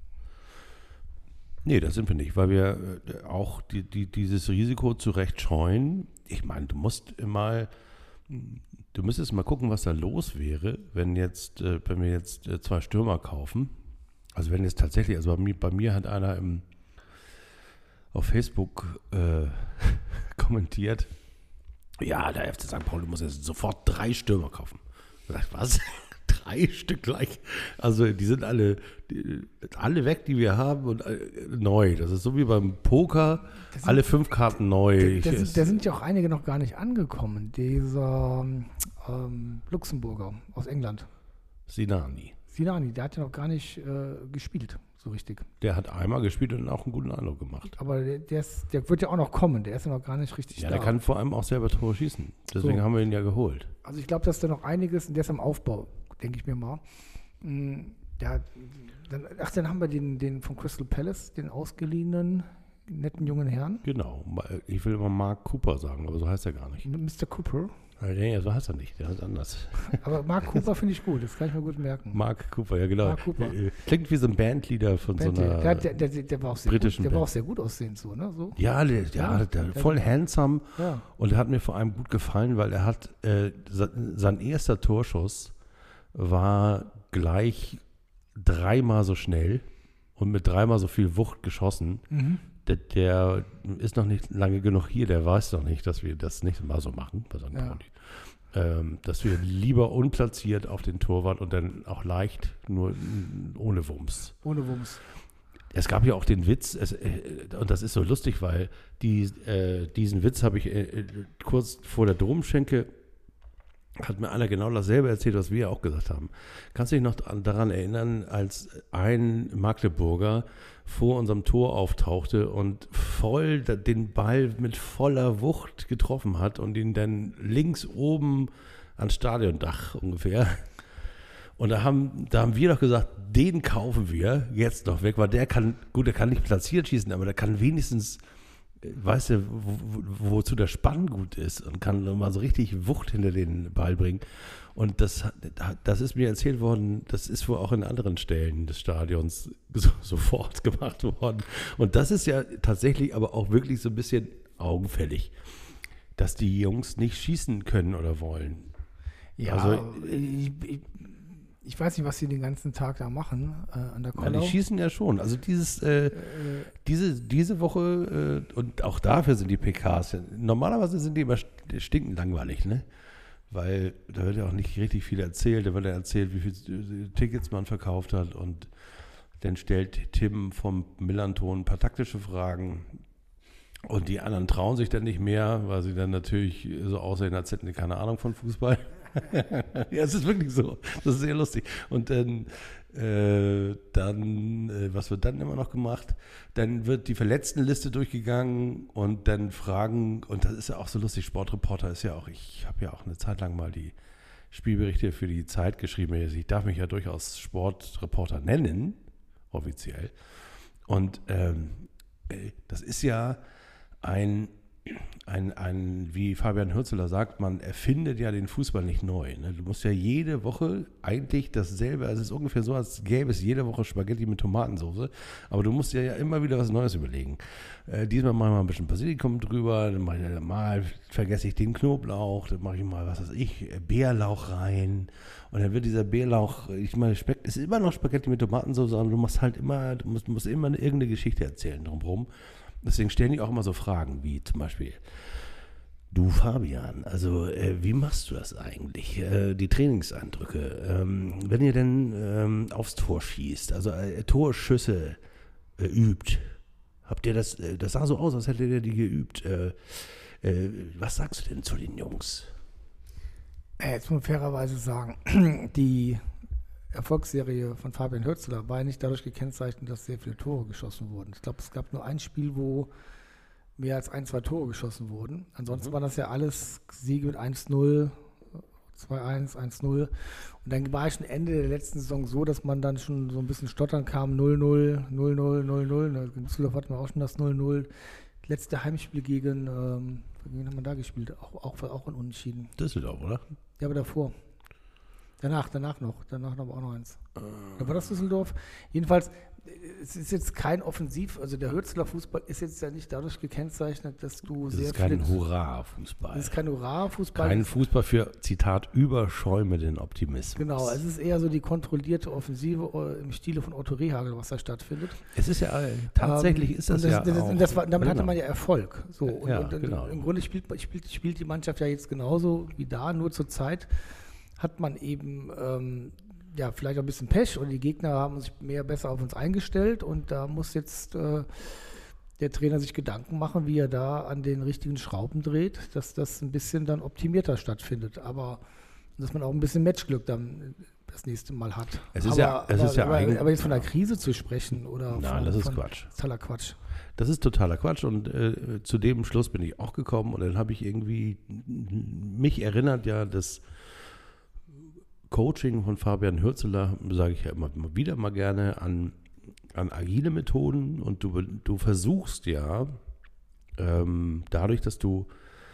Nee, das sind wir nicht, weil wir auch dieses Risiko zu Recht scheuen. Ich meine, du müsstest mal gucken, was da los wäre, wenn wir jetzt 2 Stürmer kaufen. Also wenn jetzt tatsächlich, also bei mir hat einer auf Facebook kommentiert, ja, der FC St. Pauli muss jetzt sofort 3 Stürmer kaufen. Ich dachte, was? 3 Stück gleich? Also die sind alle weg, die wir haben und neu. Das ist so wie beim Poker, alle 5 Karten neu. Da sind ja auch einige noch gar nicht angekommen. Dieser Luxemburger aus England. Sinani, der hat ja noch gar nicht gespielt, so richtig. Der hat einmal gespielt und auch einen guten Eindruck gemacht. Aber der wird ja auch noch kommen, der ist ja noch gar nicht richtig da. Ja, der kann vor allem auch selber Tore schießen. Deswegen haben wir ihn ja geholt. Also ich glaube, dass da noch einiges, und der ist am Aufbau, denke ich mir mal. Dann haben wir den von Crystal Palace, den ausgeliehenen, netten jungen Herrn. Genau, ich will immer Mark Cooper sagen, aber so heißt er gar nicht. Mr. Cooper. Nee, so heißt er nicht, der heißt anders. Aber Mark Cooper finde ich gut, das kann ich mir gut merken. Mark Cooper, ja genau. Mark Cooper. Klingt wie so ein Bandleader von so einer der war auch sehr britischen gut, der Band. war auch sehr gut aussehend so, ne? So. Ja, der voll handsome. Ja. Und er hat mir vor allem gut gefallen, weil er hat sein erster Torschuss war gleich 3-mal so schnell und mit 3-mal so viel Wucht geschossen. Der ist noch nicht lange genug hier, der weiß noch nicht, dass wir das nicht mal so machen bei St. Pauli. Dass wir lieber unplatziert auf den Torwart und dann auch leicht, nur ohne Wumms. Ohne Wumms. Es gab ja auch den Witz, und das ist so lustig, weil diesen Witz habe ich kurz vor der Domschenke, hat mir einer genau dasselbe erzählt, was wir auch gesagt haben. Kannst du dich noch daran erinnern, als ein Magdeburger vor unserem Tor auftauchte und voll den Ball mit voller Wucht getroffen hat und ihn dann links oben ans Stadiondach ungefähr. Und da haben wir doch gesagt, den kaufen wir jetzt noch weg, weil der kann nicht platziert schießen, aber der kann wenigstens, weißt du, wozu der Spann gut ist und kann mal so richtig Wucht hinter den Ball bringen. Und das ist mir erzählt worden, das ist wohl auch in anderen Stellen des Stadions sofort gemacht worden. Und das ist ja tatsächlich aber auch wirklich so ein bisschen augenfällig, dass die Jungs nicht schießen können oder wollen. Ja, also, ich weiß nicht, was sie den ganzen Tag da machen an der Kollau. Die schießen ja schon. Also diese Woche und auch dafür sind die PKs. Normalerweise sind die immer stinkend langweilig, ne? Weil da wird ja auch nicht richtig viel erzählt. Da wird ja erzählt, wie viele Tickets man verkauft hat und dann stellt Tim vom Millanton ein paar taktische Fragen und die anderen trauen sich dann nicht mehr, weil sie dann natürlich so aussehen, als hätten sie keine Ahnung von Fußball. Ja, es ist wirklich so. Das ist sehr lustig. Und dann, was wird dann immer noch gemacht? Dann wird die Verletztenliste durchgegangen und dann Fragen, und das ist ja auch so lustig, Sportreporter ist ja auch, ich habe ja auch eine Zeit lang mal die Spielberichte für die Zeit geschrieben. Ich darf mich ja durchaus Sportreporter nennen, offiziell. Und das ist ja wie Fabian Hürzeler sagt, man erfindet ja den Fußball nicht neu. Ne? Du musst ja jede Woche eigentlich dasselbe, also es ist ungefähr so, als gäbe es jede Woche Spaghetti mit Tomatensauce, aber du musst ja immer wieder was Neues überlegen. Diesmal mache ich mal ein bisschen Basilikum drüber, dann mache ich mal, vergesse ich den Knoblauch, dann mache ich mal, was weiß ich, Bärlauch rein und dann wird dieser Bärlauch, ich meine, es ist immer noch Spaghetti mit Tomatensauce, aber du musst halt immer, du musst immer irgendeine Geschichte erzählen drumherum. Deswegen stellen die auch immer so Fragen, wie zum Beispiel, du Fabian, also wie machst du das eigentlich, die Trainingseindrücke, wenn ihr denn aufs Tor schießt, also Torschüsse übt, habt ihr das sah so aus, als hättet ihr die geübt, was sagst du denn zu den Jungs? Jetzt muss man fairerweise sagen, die Erfolgsserie von Fabian Hürzeler war ja nicht dadurch gekennzeichnet, dass sehr viele Tore geschossen wurden. Ich glaube, es gab nur ein Spiel, wo mehr als 1, 2 Tore geschossen wurden. Ansonsten waren das ja alles Siege mit 1-0, 2-1, 1-0. Und dann war schon Ende der letzten Saison so, dass man dann schon so ein bisschen stottern kam. 0-0, 0-0, 0-0. In Düsseldorf hatten wir auch schon das 0-0. Letzte Heimspiel gegen wen haben wir da gespielt? Auch ein Unentschieden. Düsseldorf, oder? Ja, aber davor. Danach noch. Danach noch auch noch eins. Da war das Düsseldorf. Jedenfalls, es ist jetzt kein Offensiv, also der Hürzeler Fußball ist jetzt ja nicht dadurch gekennzeichnet, dass du Das sehr ist kein viele... Hurra-Fußball. Das ist kein Hurra-Fußball. Kein Fußball für, Zitat, überschäumenden Optimismus. Genau, es ist eher so die kontrollierte Offensive im Stile von Otto Rehhagel, was da stattfindet. Es ist ja, tatsächlich ist das, ja auch... Und damit hatte genau. man ja Erfolg. So, und genau. im Grunde spielt die Mannschaft ja jetzt genauso wie da, nur zur Zeit hat man eben vielleicht auch ein bisschen Pech und die Gegner haben sich besser auf uns eingestellt und da muss jetzt der Trainer sich Gedanken machen, wie er da an den richtigen Schrauben dreht, dass das ein bisschen dann optimierter stattfindet, aber dass man auch ein bisschen Matchglück dann das nächste Mal hat. Aber jetzt von der Krise zu sprechen oder Nein, das ist Quatsch. Totaler Quatsch. Das ist totaler Quatsch und zu dem Schluss bin ich auch gekommen und dann habe ich irgendwie mich erinnert, ja, das Coaching von Fabian Hürzeler, sage ich ja immer wieder mal gerne, an agile Methoden und du versuchst ja dadurch, dass du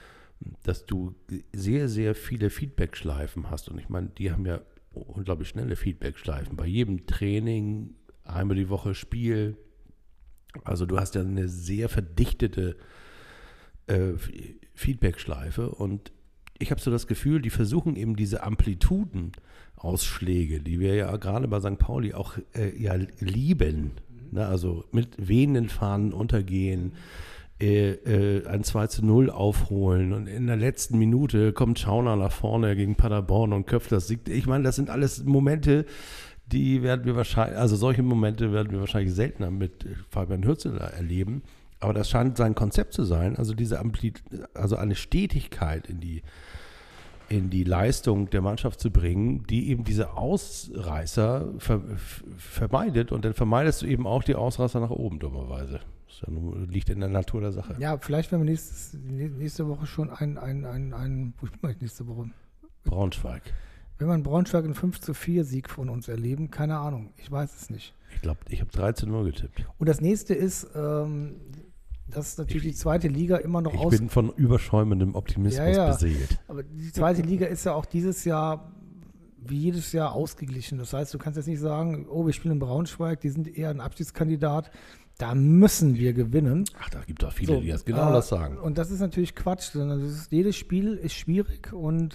sehr, sehr viele Feedback-Schleifen hast und ich meine, die haben ja unglaublich schnelle Feedback-Schleifen. Bei jedem Training, einmal die Woche Spiel, also du hast ja eine sehr verdichtete Feedback-Schleife und ich habe so das Gefühl, die versuchen eben diese Amplitudenausschläge, die wir ja gerade bei St. Pauli auch lieben, ne? Also mit wehenden Fahnen untergehen, ein 2-0 aufholen und in der letzten Minute kommt Schauner nach vorne gegen Paderborn und köpft das Sieg. Ich meine, das sind alles Momente, solche Momente werden wir wahrscheinlich seltener mit Fabian Hürzeler erleben. Aber das scheint sein Konzept zu sein, also also eine Stetigkeit in die Leistung der Mannschaft zu bringen, die eben diese Ausreißer vermeidet und dann vermeidest du eben auch die Ausreißer nach oben, dummerweise. Das liegt in der Natur der Sache. Ja, vielleicht werden wir nächste Woche schon wo spielen wir nächste Woche? Braunschweig. Wenn wir in Braunschweig einen 5-4 Sieg von uns erleben, keine Ahnung, ich weiß es nicht. Ich glaube, ich habe 13-0 getippt. Und das nächste ist, dass natürlich die zweite Liga immer noch Ich bin von überschäumendem Optimismus beseelt. Aber die zweite Liga ist ja auch dieses Jahr wie jedes Jahr ausgeglichen. Das heißt, du kannst jetzt nicht sagen, wir spielen in Braunschweig, die sind eher ein Abstiegskandidat, da müssen wir gewinnen. Ach, da gibt es auch viele, die das genau das sagen. Und das ist natürlich Quatsch, sondern jedes Spiel ist schwierig und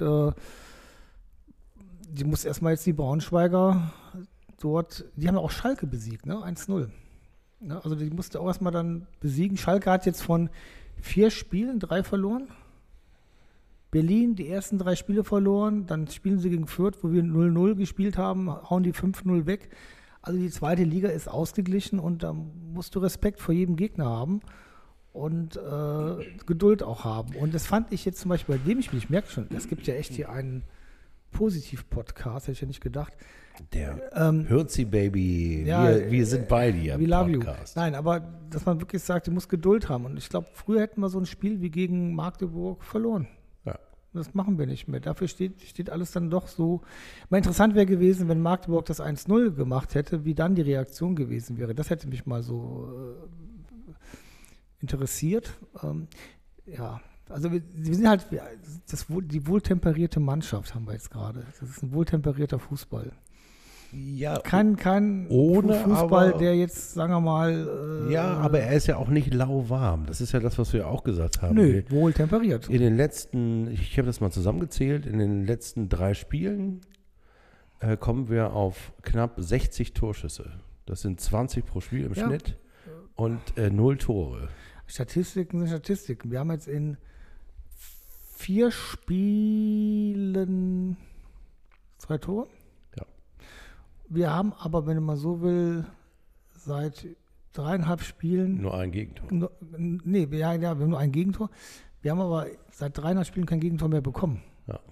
die muss erstmal jetzt die Braunschweiger dort, die haben auch Schalke besiegt, ne? 1-0. Ja, also die musste auch erstmal dann besiegen. Schalke hat jetzt von 4 Spielen 3 verloren. Berlin die ersten 3 Spiele verloren. Dann spielen sie gegen Fürth, wo wir 0-0 gespielt haben, hauen die 5-0 weg. Also die zweite Liga ist ausgeglichen und da musst du Respekt vor jedem Gegner haben und Geduld auch haben. Und das fand ich jetzt zum Beispiel bei dem Spiel, ich merke schon, es gibt ja echt hier einen Positiv-Podcast, hätte ich ja nicht gedacht. Der Hürzi-Baby, wir sind bei dir. We love you. Nein, aber dass man wirklich sagt, du musst Geduld haben. Und ich glaube, früher hätten wir so ein Spiel wie gegen Magdeburg verloren. Ja. Das machen wir nicht mehr. Dafür steht alles dann doch so. Mal interessant wäre gewesen, wenn Magdeburg das 1-0 gemacht hätte, wie dann die Reaktion gewesen wäre. Das hätte mich mal so interessiert. Also wir sind halt die wohltemperierte Mannschaft haben wir jetzt gerade. Das ist ein wohltemperierter Fußball. Ja, kein Fußball, der jetzt, sagen wir mal... aber er ist ja auch nicht lauwarm. Das ist ja das, was wir auch gesagt haben. Nö, wohltemperiert. In den letzten, ich habe das mal zusammengezählt, in den letzten 3 Spielen kommen wir auf knapp 60 Torschüsse. Das sind 20 pro Spiel im Schnitt und 0 Tore. Statistiken sind Statistiken. Wir haben jetzt in 4 Spielen 2 Tore. Ja. Wir haben aber, wenn man so will, seit 3,5 Spielen... Nur ein Gegentor. wir haben nur ein Gegentor. Wir haben aber seit 3,5 Spielen kein Gegentor mehr bekommen. Ja.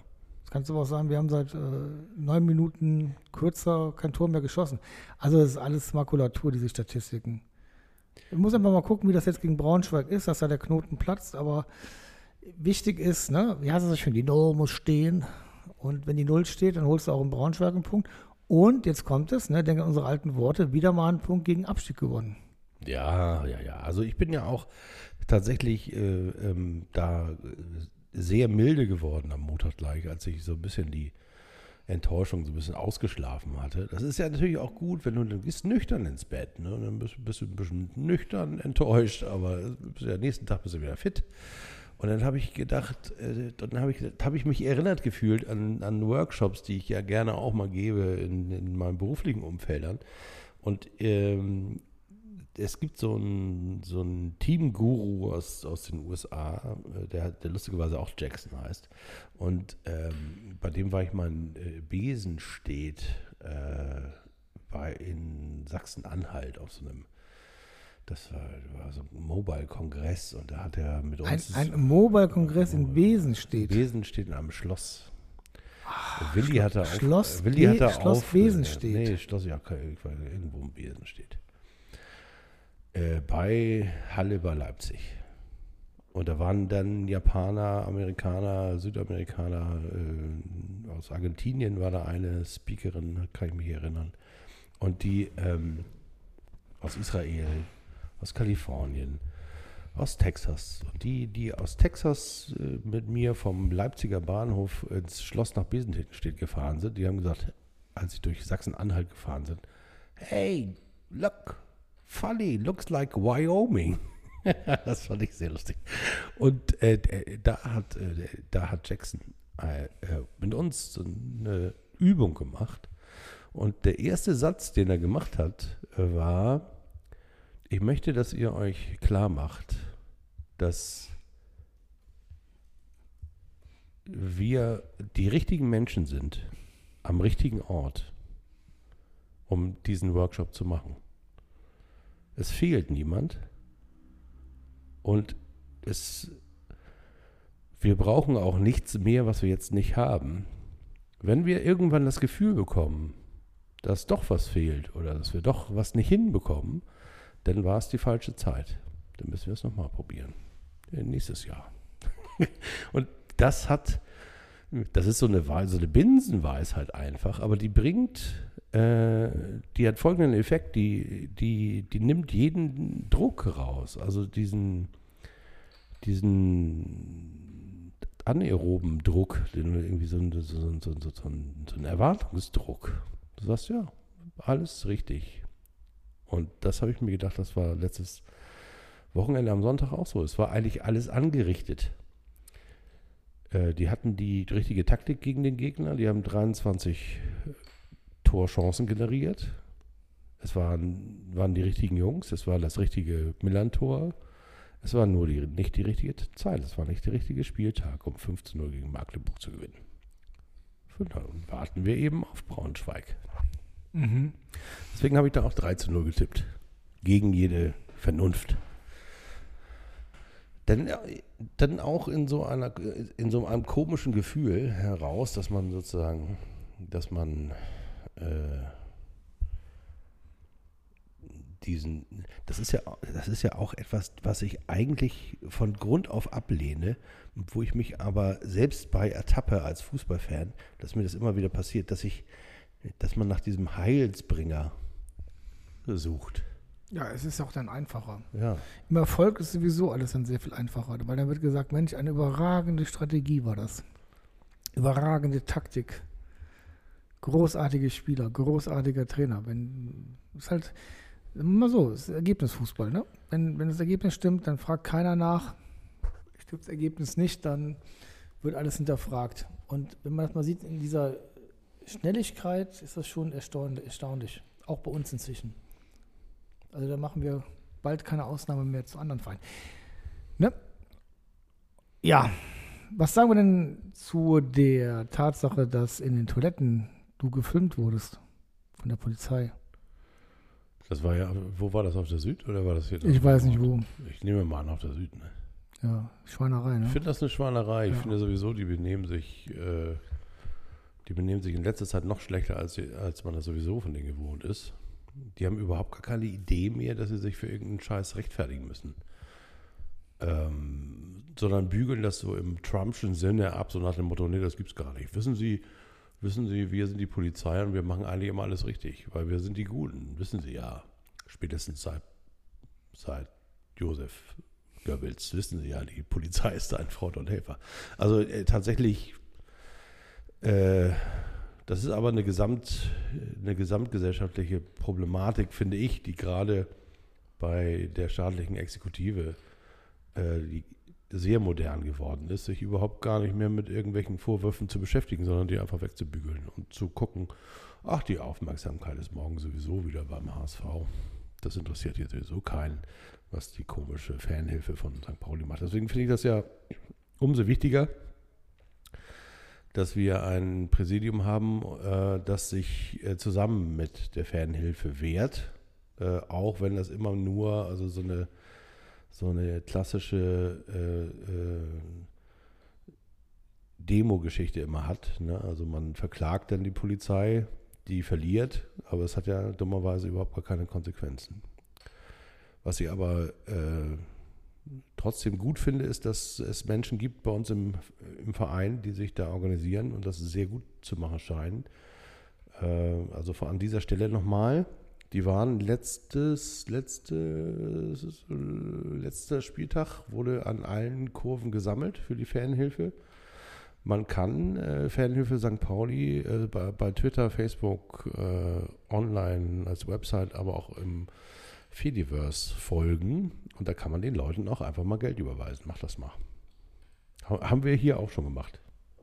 Das kannst du aber auch sagen, wir haben seit 9 Minuten kürzer kein Tor mehr geschossen. Also das ist alles Makulatur, diese Statistiken. Ich muss einfach mal gucken, wie das jetzt gegen Braunschweig ist, dass da der Knoten platzt, aber wichtig ist, ne, wie heißt das so schön, die Null muss stehen und wenn die Null steht, dann holst du auch in Braunschweig einen Punkt und jetzt kommt es, ne, denke an unsere alten Worte, wieder mal einen Punkt gegen Abstieg gewonnen. Ja. Also ich bin ja auch tatsächlich da sehr milde geworden am Montag gleich, als ich so ein bisschen die Enttäuschung so ein bisschen ausgeschlafen hatte. Das ist ja natürlich auch gut, wenn du gehst nüchtern ins Bett, ne? Und dann bist du ein bisschen nüchtern enttäuscht, aber am nächsten Tag bist du wieder fit. Und dann habe ich gedacht, habe ich mich erinnert gefühlt an Workshops, die ich ja gerne auch mal gebe in meinen beruflichen Umfeldern. Und es gibt so einen Teamguru aus den USA, der lustigerweise auch Jackson heißt. Und bei dem war ich mal in Besenstedt, war in Sachsen-Anhalt auf so einem, das war so ein Mobile-Kongress und da hat er mit uns... Ein Mobile-Kongress in Besenstedt. Besenstedt in einem Schloss. Willi hatte auch... Schloss Besenstedt. Nee, Schloss, ja, irgendwo in Besenstedt. Bei Halle bei Leipzig. Und da waren dann Japaner, Amerikaner, Südamerikaner, aus Argentinien war da eine Speakerin, kann ich mich erinnern. Und die aus Israel, aus Kalifornien, aus Texas. Und die aus Texas mit mir vom Leipziger Bahnhof ins Schloss nach Besenstedt gefahren sind, die haben gesagt, als sie durch Sachsen-Anhalt gefahren sind, hey, look, funny, looks like Wyoming. Das fand ich sehr lustig. Und da hat Jackson mit uns so eine Übung gemacht. Und der erste Satz, den er gemacht hat, war, ich möchte, dass ihr euch klar macht, dass wir die richtigen Menschen sind, am richtigen Ort, um diesen Workshop zu machen. Es fehlt niemand und wir brauchen auch nichts mehr, was wir jetzt nicht haben. Wenn wir irgendwann das Gefühl bekommen, dass doch was fehlt oder dass wir doch was nicht hinbekommen, dann war es die falsche Zeit. Dann müssen wir es nochmal probieren. Nächstes Jahr. Und das ist so eine Binsenweisheit einfach, aber die hat folgenden Effekt, die nimmt jeden Druck raus, also diesen anaeroben Druck, irgendwie so ein Erwartungsdruck. Du sagst, ja, alles richtig. Und das habe ich mir gedacht, das war letztes Wochenende am Sonntag auch so. Es war eigentlich alles angerichtet. Die hatten die richtige Taktik gegen den Gegner. Die haben 23 Torchancen generiert. Es waren die richtigen Jungs. Es war das richtige Milan-Tor. Es war nur nicht die richtige Zeit. Es war nicht der richtige Spieltag, um 15-0 gegen Magdeburg zu gewinnen. Und dann warten wir eben auf Braunschweig. Mhm. Deswegen habe ich da auch 3-0 getippt. Gegen jede Vernunft. Dann auch in so einem komischen Gefühl heraus, dass man sozusagen, das ist ja auch etwas, was ich eigentlich von Grund auf ablehne, wo ich mich aber selbst bei ertappe als Fußballfan, dass mir das immer wieder passiert, dass man nach diesem Heilsbringer sucht. Ja, es ist auch dann einfacher. Ja. Im Erfolg ist sowieso alles dann sehr viel einfacher, weil dann wird gesagt, Mensch, eine überragende Strategie war das. Überragende Taktik. Großartige Spieler, großartiger Trainer. Ist halt immer so, es ist Ergebnisfußball, ne? Wenn das Ergebnis stimmt, dann fragt keiner nach. Stimmt das Ergebnis nicht, dann wird alles hinterfragt. Und wenn man das mal sieht, in dieser Schnelligkeit ist das schon erstaunlich. Auch bei uns inzwischen. Also da machen wir bald keine Ausnahme mehr zu anderen Vereinen. Ne? Ja, was sagen wir denn zu der Tatsache, dass in den Toiletten du gefilmt wurdest von der Polizei? Das war ja, wo war das, auf der Süd oder war das hier? Ich weiß nicht wo. Ich nehme mal an, auf der Süd, ne? Ja, Schweinerei, ne? Ich finde das eine Schweinerei. Ja. Ich finde sowieso, die benehmen sich Die benehmen sich in letzter Zeit noch schlechter, als man das sowieso von denen gewohnt ist. Die haben überhaupt gar keine Idee mehr, dass sie sich für irgendeinen Scheiß rechtfertigen müssen. Sondern bügeln das so im Trumpschen Sinne ab, so nach dem Motto, nee, das gibt's gar nicht. Wissen Sie, wir sind die Polizei und wir machen eigentlich immer alles richtig, weil wir sind die Guten, wissen Sie ja. Spätestens seit Josef Goebbels, wissen Sie ja, die Polizei ist ein Freund und Helfer. Also tatsächlich, das ist aber eine gesamtgesellschaftliche Problematik, finde ich, die gerade bei der staatlichen Exekutive die sehr modern geworden ist, sich überhaupt gar nicht mehr mit irgendwelchen Vorwürfen zu beschäftigen, sondern die einfach wegzubügeln und zu gucken, ach, die Aufmerksamkeit ist morgen sowieso wieder beim HSV. Das interessiert jetzt sowieso keinen, was die komische Fanhilfe von St. Pauli macht. Deswegen finde ich das ja umso wichtiger, dass wir ein Präsidium haben, das sich zusammen mit der Fanhilfe wehrt, auch wenn das immer nur, also so eine klassische Demo-Geschichte immer hat. Ne? Also man verklagt dann die Polizei, die verliert, aber es hat ja dummerweise überhaupt gar keine Konsequenzen. Was ich aber trotzdem gut finde, ist, dass es Menschen gibt bei uns im Verein, die sich da organisieren und das sehr gut zu machen scheinen. Also an dieser Stelle nochmal. Die waren letzter Spieltag wurde an allen Kurven gesammelt für die Fanhilfe. Man kann Fanhilfe St. Pauli bei Twitter, Facebook, online als Website, aber auch im Fediverse folgen. Und da kann man den Leuten auch einfach mal Geld überweisen. Mach das mal. Haben wir hier auch schon gemacht.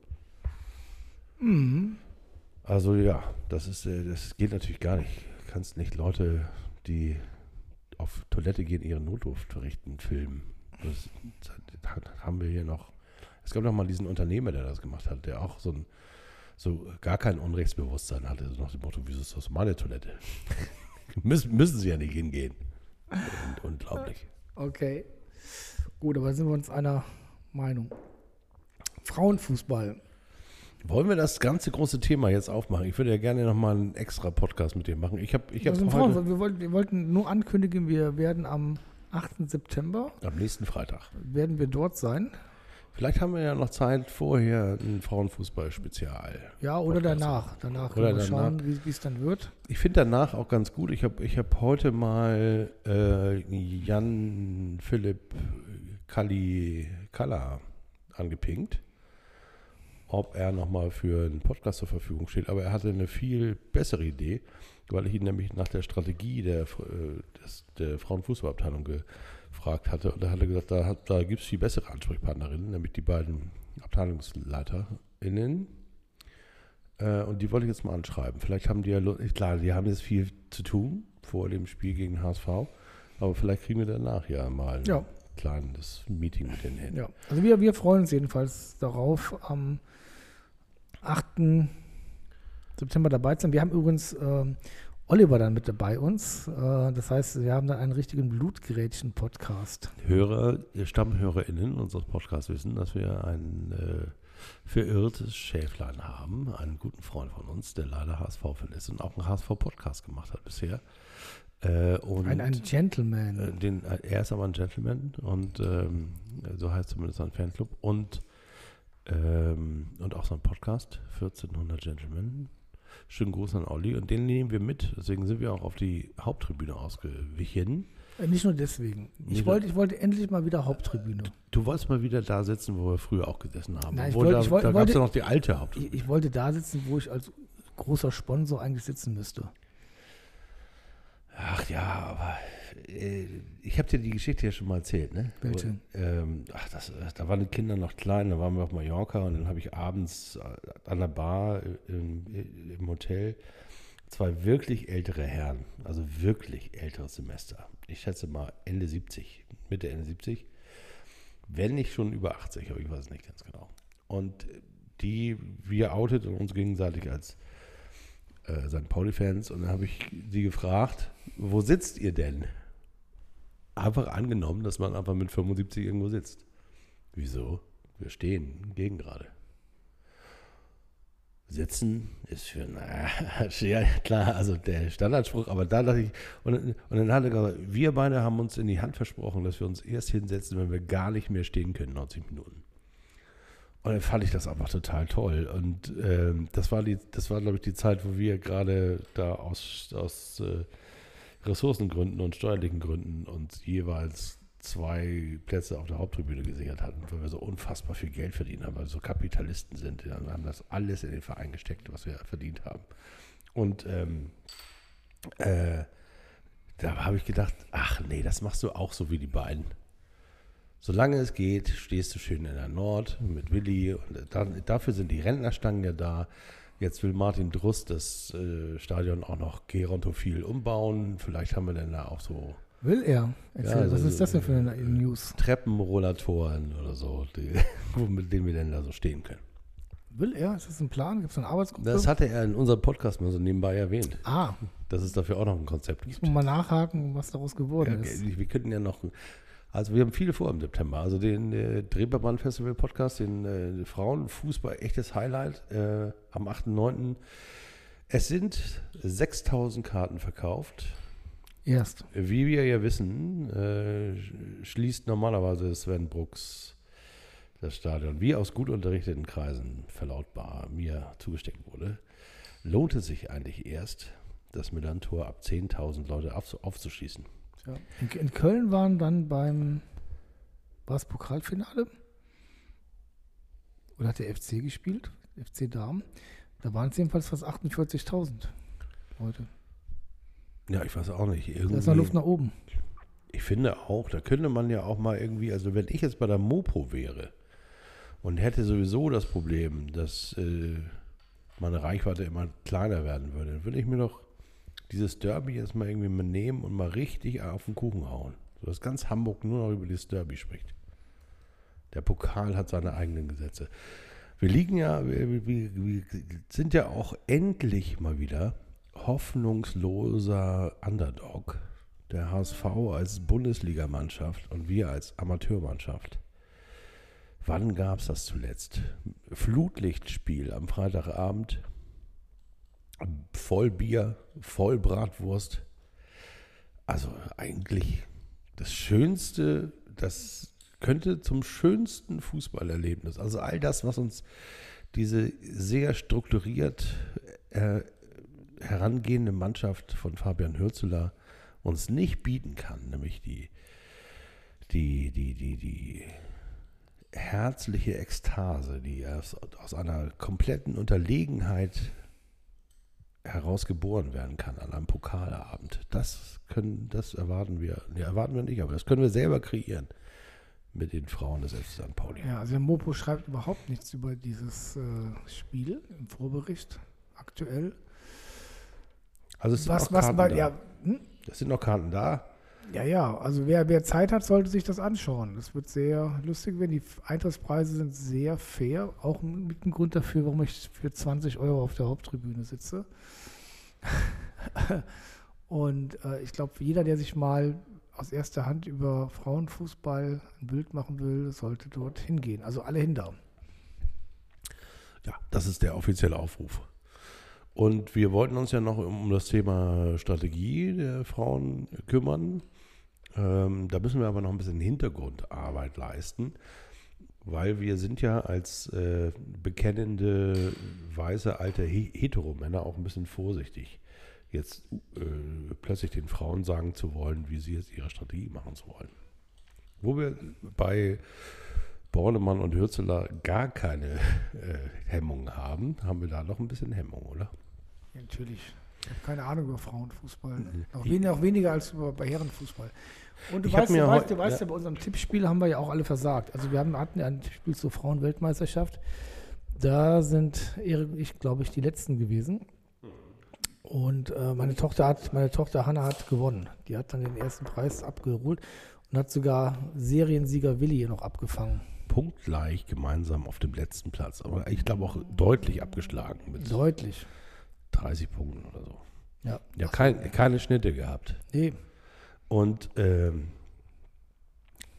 Mhm. Also ja, das geht natürlich gar nicht. Du kannst nicht Leute, die auf Toilette gehen, ihren Notruf verrichten, filmen. Das haben wir hier noch. Es gab noch mal diesen Unternehmer, der das gemacht hat, der auch so gar kein Unrechtsbewusstsein hatte. So nach dem Motto, wieso ist das meine Toilette? müssen sie ja nicht hingehen. Unglaublich. Okay. Gut, aber sind wir uns einer Meinung. Frauenfußball. Wollen wir das ganze große Thema jetzt aufmachen? Ich würde ja gerne nochmal einen extra Podcast mit dir machen. Wir wollten nur ankündigen, wir werden am 8. September. Am nächsten Freitag. Werden wir dort sein. Vielleicht haben wir ja noch Zeit vorher ein Frauenfußball-Spezial. Ja, oder danach. Danach können wir schauen, wie es dann wird. Ich finde danach auch ganz gut. Ich hab heute mal Jan Philipp Kalla angepinkt, ob er nochmal für einen Podcast zur Verfügung steht. Aber er hatte eine viel bessere Idee, weil ich ihn nämlich nach der strategie der Frauenfußballabteilung gefragt hatte. Und da hat er gesagt, da gibt es viel bessere Ansprechpartnerinnen, nämlich die beiden AbteilungsleiterInnen. Und die wollte ich jetzt mal anschreiben. Vielleicht haben die ja, klar, die haben jetzt viel zu tun vor dem Spiel gegen HSV. Aber vielleicht kriegen wir danach ja mal ein kleines Meeting mit denen hin. Ja, also wir freuen uns jedenfalls darauf, am 8. September dabei zu sein. Wir haben übrigens Oliver dann mit dabei uns. Das heißt, wir haben dann einen richtigen Blutgerätchen-Podcast. StammhörerInnen unseres Podcasts wissen, dass wir ein verirrtes Schäflein haben, einen guten Freund von uns, der leider HSV-Fan ist und auch einen HSV-Podcast gemacht hat bisher. Ein Gentleman. Er ist aber ein Gentleman und so heißt zumindest sein Fanclub und auch so ein Podcast, 1400 Gentlemen. Schönen Gruß an Olli und den nehmen wir mit, deswegen sind wir auch auf die Haupttribüne ausgewichen. Nicht nur deswegen. Ich wollte endlich mal wieder Haupttribüne. Du wolltest mal wieder da sitzen, wo wir früher auch gesessen haben. Nein, da gab es ja noch die alte Haupttribüne. Ich wollte da sitzen, wo ich als großer Sponsor eigentlich sitzen müsste. Ach ja, aber ich habe dir die Geschichte ja schon mal erzählt, ne? Welche? Da waren die Kinder noch klein, da waren wir auf Mallorca und dann habe ich abends an der Bar im Hotel zwei wirklich ältere Herren, also wirklich älteres Semester. Ich schätze mal Mitte Ende 70, wenn nicht schon über 80, aber ich weiß es nicht ganz genau. Und wir outeten uns gegenseitig als St. Pauli-Fans und dann habe ich sie gefragt, wo sitzt ihr denn? Einfach angenommen, dass man einfach mit 75 irgendwo sitzt. Wieso? Wir stehen gerade. Sitzen ist für, ja klar, also der Standardspruch, aber da dachte ich, und dann hat er gesagt, wir beide haben uns in die Hand versprochen, dass wir uns erst hinsetzen, wenn wir gar nicht mehr stehen können, 90 Minuten. Und dann fand ich das einfach total toll. Und das war, glaube ich, die Zeit, wo wir gerade da aus Ressourcengründen und steuerlichen Gründen uns jeweils 2 Plätze auf der Haupttribüne gesichert hatten, weil wir so unfassbar viel Geld verdient haben, weil wir so Kapitalisten sind. Wir haben das alles in den Verein gesteckt, was wir verdient haben. Und da habe ich gedacht, ach nee, das machst du auch so wie die beiden. Solange es geht, stehst du schön in der Nord mit Willi. Und dafür sind die Rentnerstangen ja da. Jetzt will Martin Drust das Stadion auch noch gerontophil umbauen. Vielleicht haben wir dann da auch so... Will er? Erzähl, was ist das denn für eine News? Treppenrollatoren oder so, mit denen wir denn da so stehen können. Will er? Ist das ein Plan? Gibt es eine Arbeitsgruppe? Das hatte er in unserem Podcast mal so nebenbei erwähnt. Ah. Dass es dafür auch noch ein Konzept Muss gibt. man mal nachhaken, was daraus geworden ist. Wir könnten ja noch, also wir haben viele vor im September. Also den Dreberbahn Festival Podcast, den Frauenfußball, echtes Highlight am 8.9. Es sind 6.000 Karten verkauft. Erst. Wie wir ja wissen, schließt normalerweise Sven Brooks das Stadion, wie aus gut unterrichteten Kreisen verlautbar mir zugesteckt wurde, lohnt es sich eigentlich erst, das Millern-Tor ab 10.000 Leute aufzuschließen. Ja. In Köln waren dann war es Pokalfinale? Oder hat der FC gespielt? FC Damen? Da waren es jedenfalls fast 48.000 Leute. Ja, ich weiß auch nicht. Da ist noch Luft nach oben. Ich finde auch, da könnte man ja auch mal irgendwie, also wenn ich jetzt bei der Mopo wäre und hätte sowieso das Problem, dass meine Reichweite immer kleiner werden würde, dann würde ich mir doch dieses Derby jetzt mal irgendwie mal nehmen und mal richtig auf den Kuchen hauen. Sodass ganz Hamburg nur noch über dieses Derby spricht. Der Pokal hat seine eigenen Gesetze. Wir sind ja auch endlich mal wieder hoffnungsloser Underdog. Der HSV als Bundesligamannschaft und wir als Amateurmannschaft. Wann gab es das zuletzt? Flutlichtspiel am Freitagabend. Voll Bier, voll Bratwurst. Also eigentlich das Schönste, das könnte zum schönsten Fußballerlebnis. Also all das, was uns diese sehr strukturiert herangehende Mannschaft von Fabian Hürzeler uns nicht bieten kann, nämlich die herzliche Ekstase, die aus einer kompletten Unterlegenheit heraus geboren werden kann an einem Pokalabend. Das erwarten wir nicht, aber das können wir selber kreieren mit den Frauen des FC St. Pauli. Ja, also der Mopo schreibt überhaupt nichts über dieses Spiel im Vorbericht aktuell. Also es sind noch Karten da. Es sind noch Karten da. Ja, also wer Zeit hat, sollte sich das anschauen. Das wird sehr lustig werden. Die Eintrittspreise sind sehr fair, auch mit dem Grund dafür, warum ich für 20 € auf der Haupttribüne sitze. Und ich glaube, jeder, der sich mal aus erster Hand über Frauenfußball ein Bild machen will, sollte dort hingehen. Also alle hin da. Ja, das ist der offizielle Aufruf. Und wir wollten uns ja noch um das Thema Strategie der Frauen kümmern. Da müssen wir aber noch ein bisschen Hintergrundarbeit leisten, weil wir sind ja als bekennende, weiße, alte Heteromänner auch ein bisschen vorsichtig, jetzt plötzlich den Frauen sagen zu wollen, wie sie jetzt ihre Strategie machen wollen. Wo wir bei Bornemann und Hürzeler gar keine Hemmungen haben wir da noch ein bisschen Hemmung, oder? Ja, natürlich. Ich habe keine Ahnung über Frauenfußball. Auch weniger als bei Herrenfußball. Und du weißt ja, bei unserem Tippspiel haben wir ja auch alle versagt. Also wir hatten ja ein Tippspiel zur Frauenweltmeisterschaft. Da sind Erik und ich, glaube ich, die Letzten gewesen. Und meine Tochter Hanna hat gewonnen. Die hat dann den ersten Preis abgeholt und hat sogar Seriensieger Willi noch abgefangen. Punktgleich gemeinsam auf dem letzten Platz. Aber ich glaube auch deutlich abgeschlagen. Deutlich. 30 Punkten oder so. Ja, keine Schnitte gehabt. Nee. Und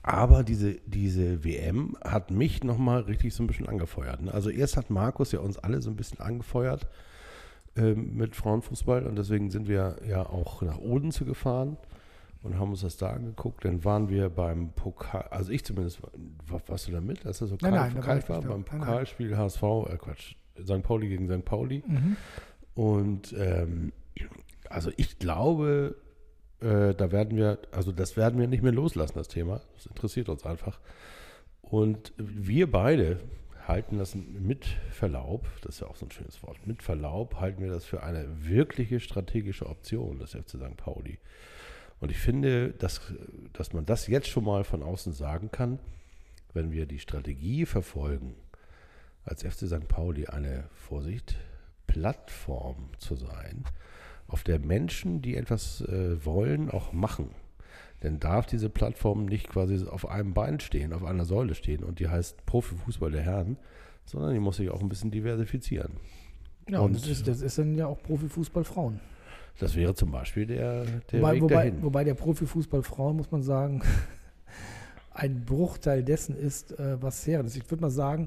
Aber diese WM hat mich nochmal richtig so ein bisschen angefeuert. Ne? Also erst hat Markus ja uns alle so ein bisschen angefeuert mit Frauenfußball und deswegen sind wir ja auch nach Odense gefahren und haben uns das da angeguckt. Dann waren wir beim Pokal, also ich zumindest, warst du da mit, als das so kalt war? Beim Pokalspiel HSV, St. Pauli gegen St. Pauli. Und also ich glaube, das werden wir nicht mehr loslassen, das Thema. Das interessiert uns einfach. Und wir beide halten das mit Verlaub, das ist ja auch so ein schönes Wort, mit Verlaub halten wir das für eine wirkliche strategische Option des FC St. Pauli. Und ich finde, dass man das jetzt schon mal von außen sagen kann, wenn wir die Strategie verfolgen, als FC St. Pauli eine, Vorsicht, Plattform zu sein, auf der Menschen, die etwas wollen, auch machen. Denn darf diese Plattform nicht quasi auf einem Bein stehen, auf einer Säule stehen und die heißt Profifußball der Herren, sondern die muss sich auch ein bisschen diversifizieren. Ja, und das ist dann ja auch Profifußball Frauen. Das wäre zum Beispiel der Weg dahin. Wobei der Profifußball Frauen, muss man sagen, ein Bruchteil dessen ist, was her ist. Ich würde mal sagen,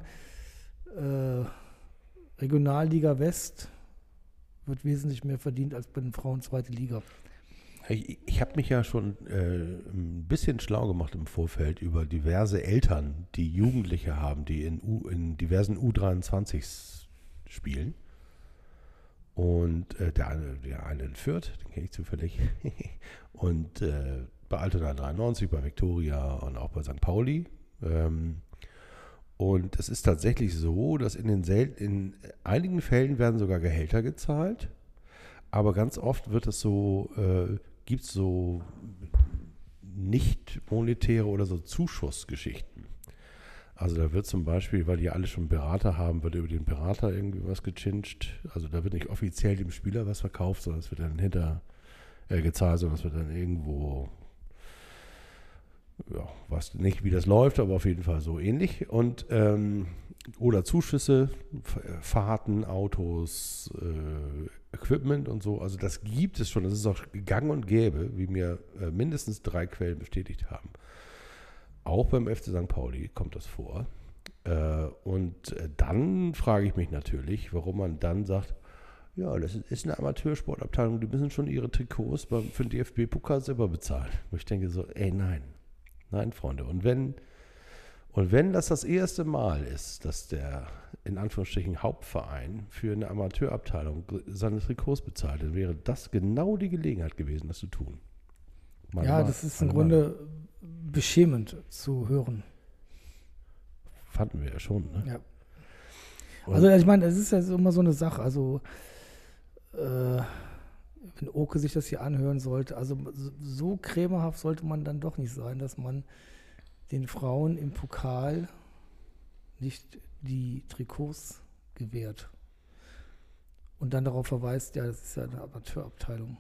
Regionalliga West wird wesentlich mehr verdient als bei den Frauen zweite Liga. Ich habe mich ja schon ein bisschen schlau gemacht im Vorfeld über diverse Eltern, die Jugendliche haben, die in diversen U23s spielen. Und der eine in Fürth, den kenne ich zufällig. Und bei Altona 93, bei Viktoria und auch bei St. Pauli. Und es ist tatsächlich so, dass in einigen Fällen werden sogar Gehälter gezahlt. Aber ganz oft wird es so, gibt es so nicht monetäre oder so Zuschussgeschichten. Also da wird zum Beispiel, weil die alle schon Berater haben, wird über den Berater irgendwie was gechincht. Also da wird nicht offiziell dem Spieler was verkauft, sondern es wird dann hinter gezahlt, sondern es wird dann irgendwo, ja, weiß nicht, wie das läuft, aber auf jeden Fall so ähnlich. Und oder Zuschüsse, Fahrten, Autos, Equipment und so. Also das gibt es schon. Das ist auch gang und gäbe, wie mir mindestens 3 Quellen bestätigt haben. Auch beim FC St. Pauli kommt das vor. Und dann frage ich mich natürlich, warum man dann sagt, ja, das ist eine Amateursportabteilung, die müssen schon ihre Trikots für den DFB-Pokal selber bezahlen. Und ich denke so, nein, Freunde. Und wenn das erste Mal ist, dass der, in Anführungsstrichen, Hauptverein für eine Amateurabteilung seine Trikots bezahlt, dann wäre das genau die Gelegenheit gewesen, das zu tun. Das ist im Grunde beschämend zu hören. Fanden wir ja schon, ne? Ja. Also ich meine, es ist ja immer so eine Sache, also wenn Oke sich das hier anhören sollte, also so krämerhaft sollte man dann doch nicht sein, dass man den Frauen im Pokal nicht die Trikots gewährt und dann darauf verweist, ja, das ist ja eine Amateurabteilung.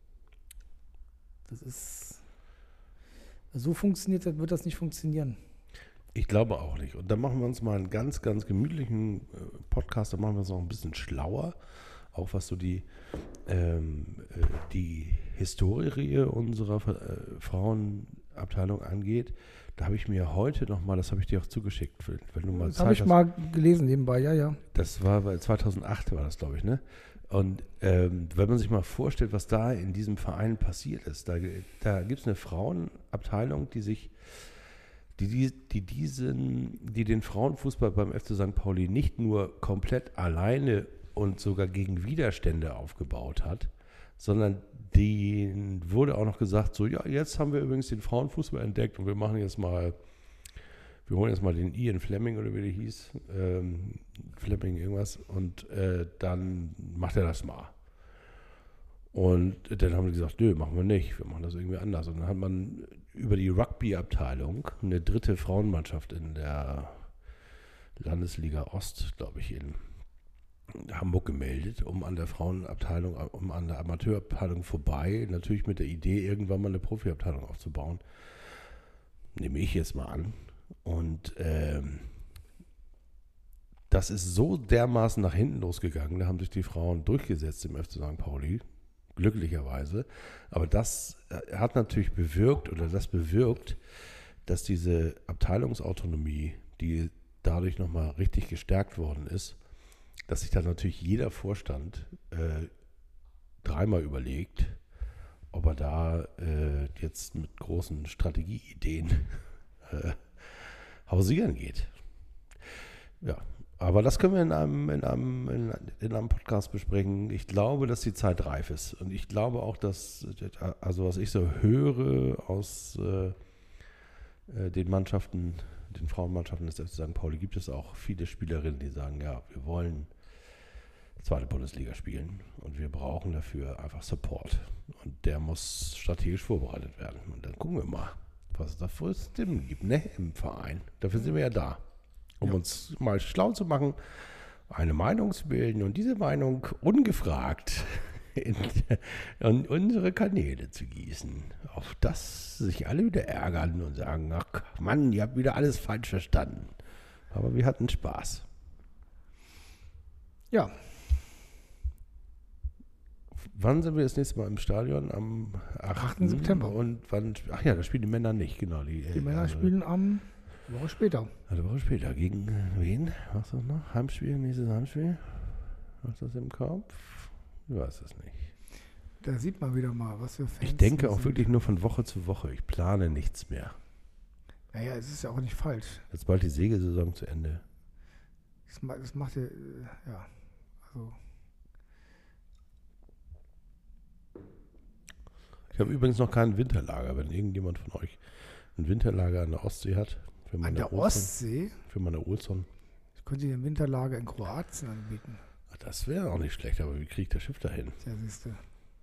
Das ist, so wird das nicht funktionieren. Ich glaube auch nicht. Und da machen wir uns mal einen ganz, ganz gemütlichen Podcast, da machen wir uns noch ein bisschen schlauer, auch was so die Historie unserer Frauenabteilung angeht. Da habe ich mir heute nochmal, das habe ich dir auch zugeschickt, wenn du mal das habe ich mal gelesen nebenbei, ja. Das war bei 2008 war das, glaube ich, ne? Und wenn man sich mal vorstellt, was da in diesem Verein passiert ist, da gibt es eine Frauenabteilung, die den Frauenfußball beim FC St. Pauli nicht nur komplett alleine und sogar gegen Widerstände aufgebaut hat, sondern denen wurde auch noch gesagt, so ja, jetzt haben wir übrigens den Frauenfußball entdeckt und wir holen jetzt mal den Ian Fleming oder wie der hieß, Fleming irgendwas und dann macht er das mal. Und dann haben die gesagt, nö, machen wir nicht, wir machen das irgendwie anders. Und dann hat man über die Rugby-Abteilung eine 3. Frauenmannschaft in der Landesliga Ost, glaube ich, in Hamburg gemeldet, um an der Frauenabteilung, an der Amateurabteilung vorbei, natürlich mit der Idee, irgendwann mal eine Profiabteilung aufzubauen. Nehme ich jetzt mal an. Und das ist so dermaßen nach hinten losgegangen, da haben sich die Frauen durchgesetzt im FC St. Pauli, glücklicherweise. Aber das hat natürlich bewirkt, dass diese Abteilungsautonomie, die dadurch nochmal richtig gestärkt worden ist, dass sich da natürlich jeder Vorstand dreimal überlegt, ob er da jetzt mit großen Strategieideen hausieren geht. Ja, aber das können wir in einem Podcast besprechen. Ich glaube, dass die Zeit reif ist. Und ich glaube auch, dass, also was ich so höre aus den Mannschaften, den Frauenmannschaften des FC St. Pauli, gibt es auch viele Spielerinnen, die sagen, ja, wir wollen zweite Bundesliga spielen und wir brauchen dafür einfach Support. Und der muss strategisch vorbereitet werden. Und dann gucken wir mal, was es da für Stimmen gibt, ne, im Verein. Dafür sind wir ja da, um uns mal schlau zu machen, eine Meinung zu bilden und diese Meinung ungefragt in unsere Kanäle zu gießen. Auf das sich alle wieder ärgern und sagen, ach Mann, ihr habt wieder alles falsch verstanden. Aber wir hatten Spaß. Ja. Wann sind wir das nächste Mal im Stadion? Am 8. September. Und wann? Ach ja, da spielen die Männer nicht, genau. Die Männer spielen eine Woche später. Eine Woche später. Gegen wen? Was ist das noch? Heimspiel, nächstes Heimspiel? Hast du das im Kopf? Ich weiß es nicht. Da sieht man wieder mal, was für Fans ich denke wir auch sind. wirklich nur von Woche zu Woche. Ich plane nichts mehr. Naja, es ist ja auch nicht falsch. Jetzt bald die Segelsaison zu Ende. Das macht ja, ja, also. Ich habe übrigens noch kein Winterlager. Wenn irgendjemand von euch ein Winterlager an der Ostsee hat. An der Ostsee? Für meine Olson. Ich könnte dir ein Winterlager in Kroatien anbieten. Das wäre auch nicht schlecht, aber wie kriege ich das Schiff dahin? Ja, siehst du.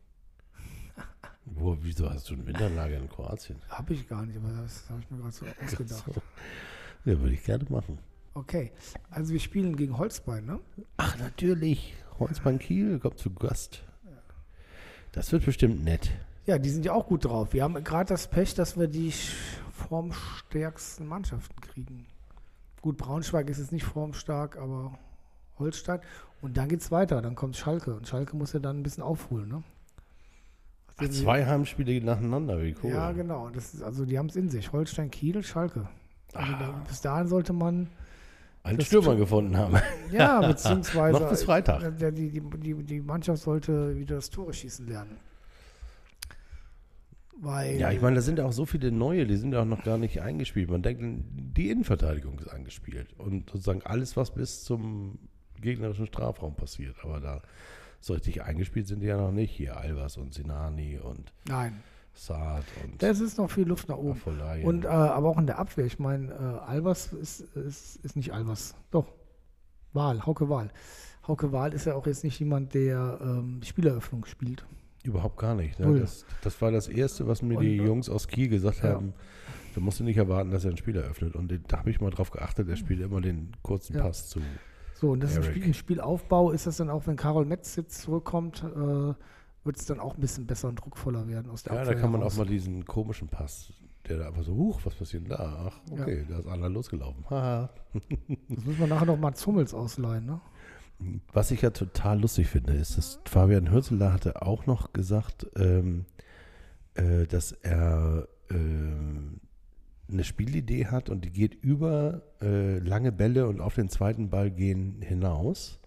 Wieso hast du ein Winterlager in Kroatien? Habe ich gar nicht, aber das habe ich mir gerade so ausgedacht. So. Ja, würde ich gerne machen. Okay, also wir spielen gegen Holzbein, ne? Ach, natürlich. Holzbein Kiel kommt zu Gast. Das wird bestimmt nett. Ja, die sind ja auch gut drauf. Wir haben gerade das Pech, dass wir die formstärksten Mannschaften kriegen. Gut, Braunschweig ist jetzt nicht formstark, aber Holstein. Und dann geht's weiter, dann kommt Schalke. Und Schalke muss ja dann ein bisschen aufholen, ne? Ach, 2 Heimspiele nacheinander, wie cool. Ja, genau. Das ist, also die haben es in sich. Holstein, Kiel, Schalke. Also bis dahin sollte man einen Stürmer gefunden haben. Ja, beziehungsweise noch bis Freitag. Die Mannschaft sollte wieder das Tore schießen lernen. Weil Ja, ich meine, da sind ja auch so viele neue, die sind ja auch noch gar nicht eingespielt. Man denkt, die Innenverteidigung ist eingespielt. Und sozusagen alles, was bis zum gegnerischen Strafraum passiert. Aber da so richtig eingespielt sind die ja noch nicht. Hier Albers und Sinani und Nein. Saad und Das ist noch viel Luft nach oben. Afolayan. Und aber auch in der Abwehr. Ich meine, Albers ist nicht Albers. Doch. Hauke Wahl. Hauke Wahl ist ja auch jetzt nicht jemand, der die Spieleröffnung spielt. Überhaupt gar nicht. Ne? Das war das Erste, was mir die Jungs aus Kiel gesagt haben. Du musst nicht erwarten, dass er ein Spiel eröffnet. Und da habe ich mal drauf geachtet, er spielt immer den kurzen Pass zu. So, und das ist Eric. im Spielaufbau ist das dann auch, wenn Karol Metz jetzt zurückkommt, wird es dann auch ein bisschen besser und druckvoller werden aus der Ja, Abwehr da kann man heraus. auch mal diesen komischen Pass, der da einfach so, was passiert denn da? Ach, okay, da ist einer losgelaufen. Haha. Das müssen wir nachher noch mal Hummels ausleihen, ne? Was ich ja total lustig finde, ist, dass Fabian Hürzeler hatte auch noch gesagt, dass er eine Spielidee hat und die geht über lange Bälle und auf den zweiten Ball gehen hinaus.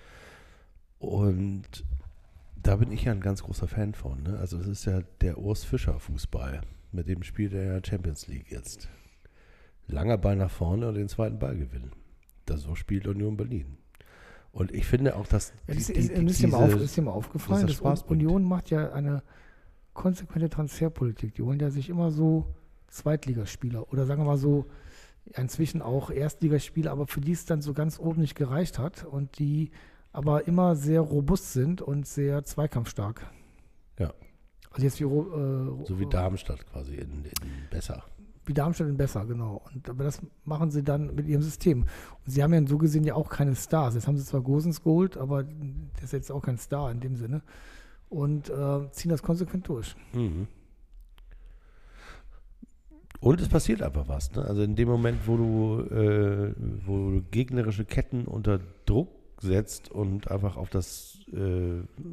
Und da bin ich ja ein ganz großer Fan von. Ne? Also das ist ja der Urs Fischer Fußball. Mit dem spielt er ja Champions League jetzt. Langer Ball nach vorne und den zweiten Ball gewinnen. So spielt Union Berlin. Und ich finde auch, dass Ist dir mal aufgefallen, dass Union macht ja eine konsequente Transferpolitik. Die holen ja sich immer so Zweitligaspieler oder sagen wir mal so inzwischen auch Erstligaspieler, aber für die es dann so ganz oben nicht gereicht hat und die aber immer sehr robust sind und sehr zweikampfstark. Ja. Also jetzt so wie Darmstadt quasi in besser. Wie Darmstadt in besser, genau. Aber das machen sie dann mit ihrem System. Und sie haben ja so gesehen ja auch keine Stars. Jetzt haben sie zwar Gosens geholt, aber der ist jetzt auch kein Star in dem Sinne. Und ziehen das konsequent durch. Mhm. Und es passiert einfach was. Ne? Also in dem Moment, wo du gegnerische Ketten unter Druck setzt und einfach auf das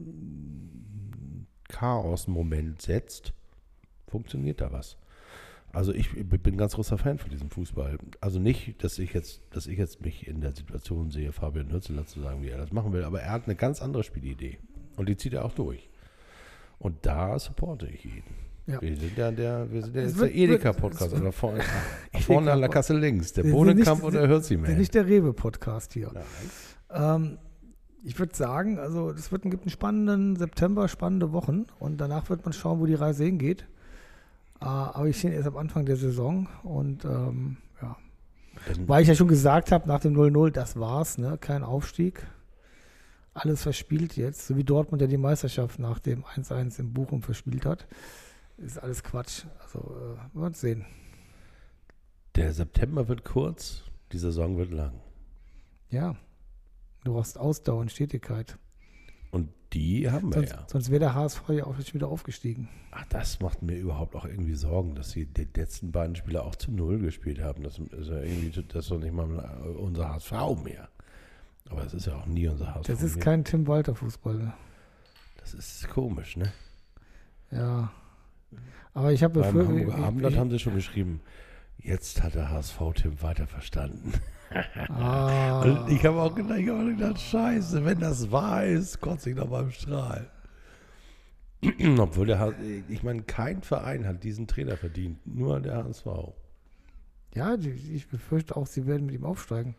Chaos-Moment setzt, funktioniert da was. Also ich bin ganz großer Fan von diesem Fußball. Also nicht, dass ich jetzt mich in der Situation sehe, Fabian Hürzeler zu sagen, wie er das machen will, aber er hat eine ganz andere Spielidee. Und die zieht er auch durch. Und da supporte ich ihn. Ja. Wir sind ja jetzt der Edeka-Podcast. Oder vorne an der Kasse links. Der Wir sind Bohnenkamp nicht- oder Hürzi-Man. Nicht der Rewe-Podcast hier. Nein. Ich würde sagen, also es gibt einen spannenden September, spannende Wochen und danach wird man schauen, wo die Reise hingeht. Aber ich stehe erst am Anfang der Saison und ja. Weil ich ja schon gesagt habe, nach dem 0-0, das war's, ne? Kein Aufstieg. Alles verspielt jetzt, so wie Dortmund ja die Meisterschaft nach dem 1-1 in Bochum verspielt hat. Ist alles Quatsch. Also, wir werden sehen. Der September wird kurz, die Saison wird lang. Ja. Du brauchst Ausdauer und Stetigkeit. Und die haben wir ja. Sonst wäre der HSV ja auch jetzt wieder aufgestiegen. Ach, das macht mir überhaupt auch irgendwie Sorgen, dass die letzten beiden Spieler auch zu 0 gespielt haben. Das ist ja irgendwie, das ist doch nicht mal unser HSV mehr. Aber es ist ja auch nie unser HSV. Das ist mehr. kein Tim Walter Fußball. Ne? Das ist komisch, ne? Ja. Aber ich habe Beim Hamburger Abendblatt haben sie schon geschrieben, jetzt hat der HSV Tim Walter verstanden. Und ich habe auch gedacht, scheiße, wenn das wahr ist, kotze ich noch beim Strahl. Obwohl ich meine, kein Verein hat diesen Trainer verdient, nur der HSV. Ja, ich befürchte auch, sie werden mit ihm aufsteigen.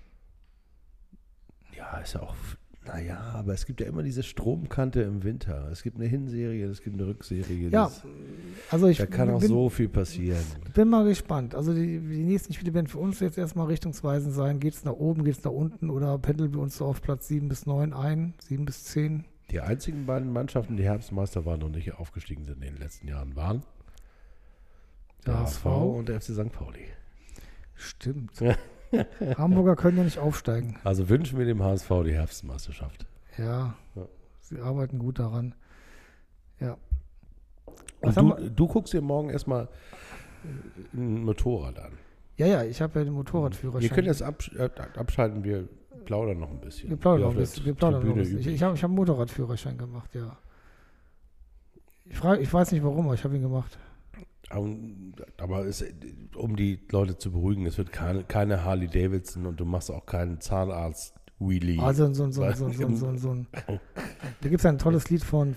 Ja, ist ja auch, aber es gibt ja immer diese Stromkante im Winter. Es gibt eine Hinserie, es gibt eine Rückserie. Ja, also da kann auch so viel passieren. Bin mal gespannt. Also die nächsten Spiele werden für uns jetzt erstmal richtungsweisend sein. Geht es nach oben, geht es nach unten oder pendeln wir uns so auf Platz 7 bis 9 ein, 7 bis 10? Die einzigen beiden Mannschaften, die Herbstmeister waren und nicht aufgestiegen sind in den letzten Jahren, waren der HSV und der FC St. Pauli. Stimmt. Hamburger können ja nicht aufsteigen. Also wünschen wir dem HSV die Herbstmeisterschaft. Ja, sie arbeiten gut daran. Ja. Und du guckst dir morgen erstmal ein Motorrad an. Ja, ich habe ja den Motorradführerschein. Wir können jetzt abschalten, wir plaudern noch ein bisschen. Wir plaudern noch ein bisschen. Ich habe einen Motorradführerschein gemacht, ja. Ich weiß nicht warum, aber ich habe ihn gemacht. Aber um die Leute zu beruhigen, es wird keine Harley Davidson und du machst auch keinen Zahnarzt-Wheelie. Also da gibt es ein tolles Lied von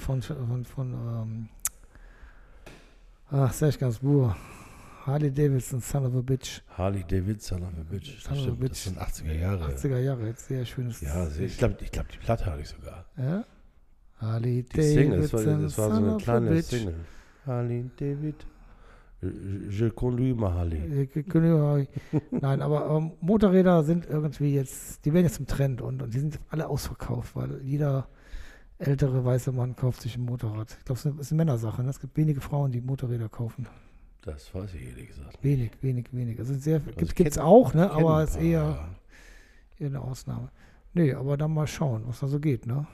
Serge Gainsbourg. Harley Davidson, Son of a Bitch. Harley Davidson, Son of a Bitch. Son of a Bitch. Das sind 80er Jahre. 80er Jahre, jetzt sehr schönes. Ja, ich glaube, die Platte hatte ich sogar. Ja? Harley Die Single, Davidson, das war so Son eine of a kleine Bitch. Single. Harley David. Je conduis ma Harley. Nein, aber Motorräder sind irgendwie jetzt, die werden jetzt im Trend und die sind alle ausverkauft, weil jeder ältere weiße Mann kauft sich ein Motorrad. Ich glaube, es ist eine Männersache. Ne? Es gibt wenige Frauen, die Motorräder kaufen. Das weiß ich ehrlich gesagt. Wenig. Also gibt es auch, ne? Aber es ist eher eine Ausnahme. Nee, aber dann mal schauen, was da so geht, ne?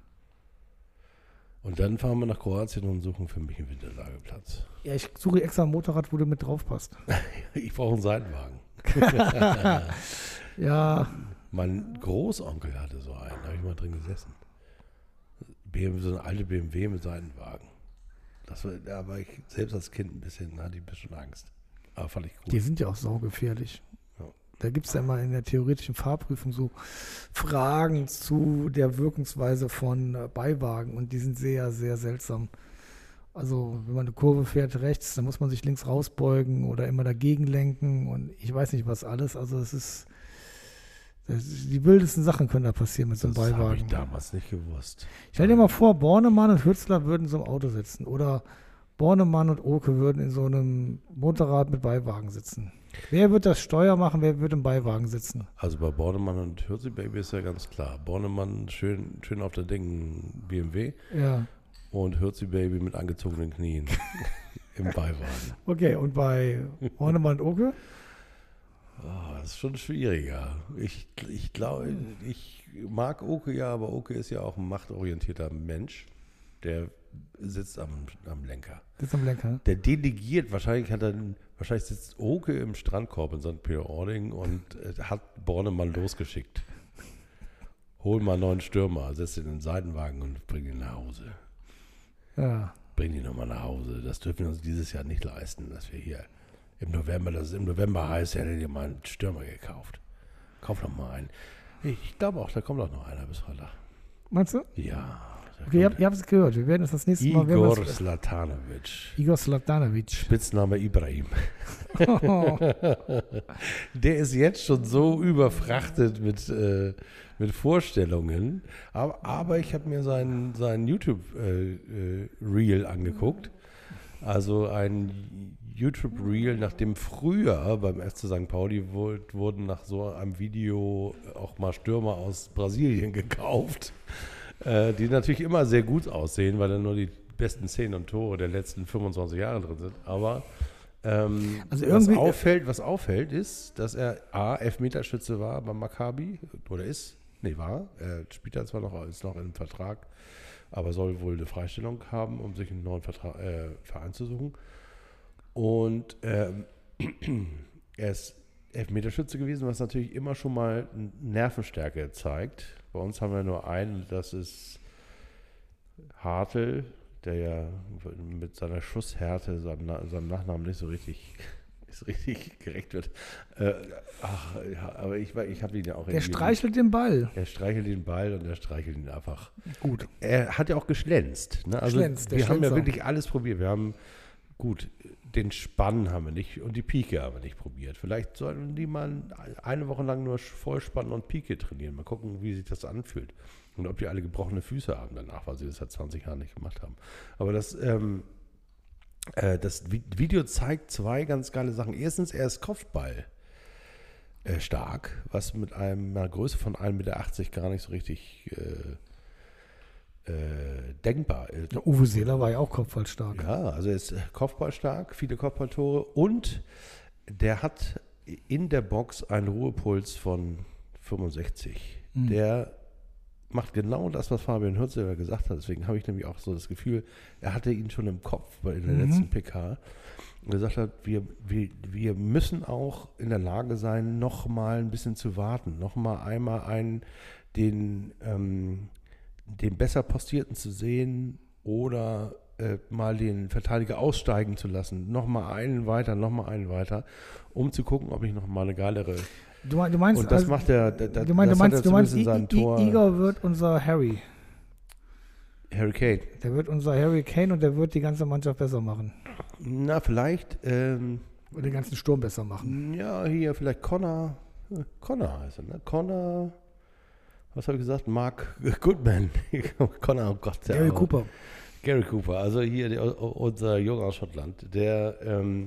Und dann fahren wir nach Kroatien und suchen für mich einen Winterlageplatz. Ja, ich suche extra ein Motorrad, wo du mit drauf passt. Ich brauche einen Seitenwagen. Ja. Mein Großonkel hatte so einen, da habe ich mal drin gesessen. So eine alte BMW mit Seitenwagen. Da war ich selbst als Kind hatte ich ein bisschen Angst. Aber fand ich cool. Die sind ja auch saugefährlich. Ja. Da gibt es ja immer in der theoretischen Fahrprüfung so Fragen zu der Wirkungsweise von Beiwagen und die sind sehr, sehr seltsam. Also wenn man eine Kurve fährt rechts, dann muss man sich links rausbeugen oder immer dagegen lenken und ich weiß nicht was alles. Also die wildesten Sachen können da passieren mit so einem Beiwagen. Das habe ich damals nicht gewusst. Stell dir mal vor, Bornemann und Hürzler würden in so einem Auto sitzen oder Bornemann und Oke würden in so einem Motorrad mit Beiwagen sitzen. Wer wird das Steuer machen, wer wird im Beiwagen sitzen? Also bei Bornemann und Hürzi Baby ist ja ganz klar. Bornemann schön auf der dicken BMW Ja. und Hürzi Baby mit angezogenen Knien im Beiwagen. Okay, und bei Bornemann und Oke? Oh, das ist schon schwieriger. Ich glaube, ich mag Oke ja, aber Oke ist ja auch ein machtorientierter Mensch. Der sitzt am Lenker. Sitzt am Lenker. Der delegiert, wahrscheinlich sitzt Oke im Strandkorb in St. Peter-Ording und hat Bornemann losgeschickt. Hol mal einen neuen Stürmer, setz ihn in den Seitenwagen und bring ihn nach Hause. Ja. Bring ihn nochmal nach Hause. Das dürfen wir uns dieses Jahr nicht leisten, dass wir hier Im November, das ist im November heißt, hätte dir mal einen Stürmer gekauft. Kauf doch mal einen. Ich glaube auch, da kommt auch noch einer bis Freitag. Meinst du? Ja. Okay, ihr habt es gehört. Wir werden es das nächste Mal... Igor Zlatanovic. Igor Zlatanovic. Spitzname Ibrahim. Der ist jetzt schon so überfrachtet mit Vorstellungen. Aber ich habe mir sein YouTube-Reel angeguckt. Also ein YouTube-Reel, nachdem früher beim FC St. Pauli wurden nach so einem Video auch mal Stürmer aus Brasilien gekauft, die natürlich immer sehr gut aussehen, weil da nur die besten Szenen und Tore der letzten 25 Jahre drin sind. Aber also irgendwie was auffällt, ist, dass er Elfmeterschütze war beim Maccabi, oder ist, nee, war, er spielt da zwar noch, ist noch im Vertrag, aber soll wohl eine Freistellung haben, um sich einen neuen Verein zu suchen. Und er ist Elfmeterschütze gewesen, was natürlich immer schon mal Nervenstärke zeigt. Bei uns haben wir nur einen, das ist Hartl, der ja mit seiner Schusshärte seinem Nachnamen nicht so richtig gerecht wird. Aber ich habe ihn ja auch... Der streichelt den Ball. Er streichelt den Ball und er streichelt ihn einfach. Gut. Er hat ja auch geschlänzt. Ne? Also wir haben ja wirklich alles probiert. Wir haben, den Spann haben wir nicht und die Pike haben wir nicht probiert. Vielleicht sollten die mal eine Woche lang nur Vollspann und Pike trainieren. Mal gucken, wie sich das anfühlt. Und ob die alle gebrochene Füße haben danach, weil sie das seit 20 Jahren nicht gemacht haben. Aber das Video zeigt zwei ganz geile Sachen. Erstens, er ist Kopfball stark, was mit einer Größe von 1,80 Meter gar nicht so richtig denkbar ist. Der Uwe Seeler war ja auch kopfballstark. Ja, also er ist kopfballstark, viele Kopfballtore und der hat in der Box einen Ruhepuls von 65. Mhm. Der macht genau das, was Fabian Hürzeler gesagt hat. Deswegen habe ich nämlich auch so das Gefühl, er hatte ihn schon im Kopf in der letzten PK und gesagt hat, wir müssen auch in der Lage sein, noch mal ein bisschen zu warten, noch mal einmal den besser Postierten zu sehen oder mal den Verteidiger aussteigen zu lassen. Nochmal einen weiter, um zu gucken, ob ich noch mal eine geilere... Du meinst, und das also, macht er, du meinst, Igor wird unser Harry. Harry Kane. Der wird unser Harry Kane und der wird die ganze Mannschaft besser machen. Na, vielleicht... oder den ganzen Sturm besser machen. Ja, hier vielleicht Connor heißt er, ne? Connor... Was habe ich gesagt? Mark Goodman. Connor, oh Gott. Gary Cooper. Also hier unser Junge aus Schottland. Der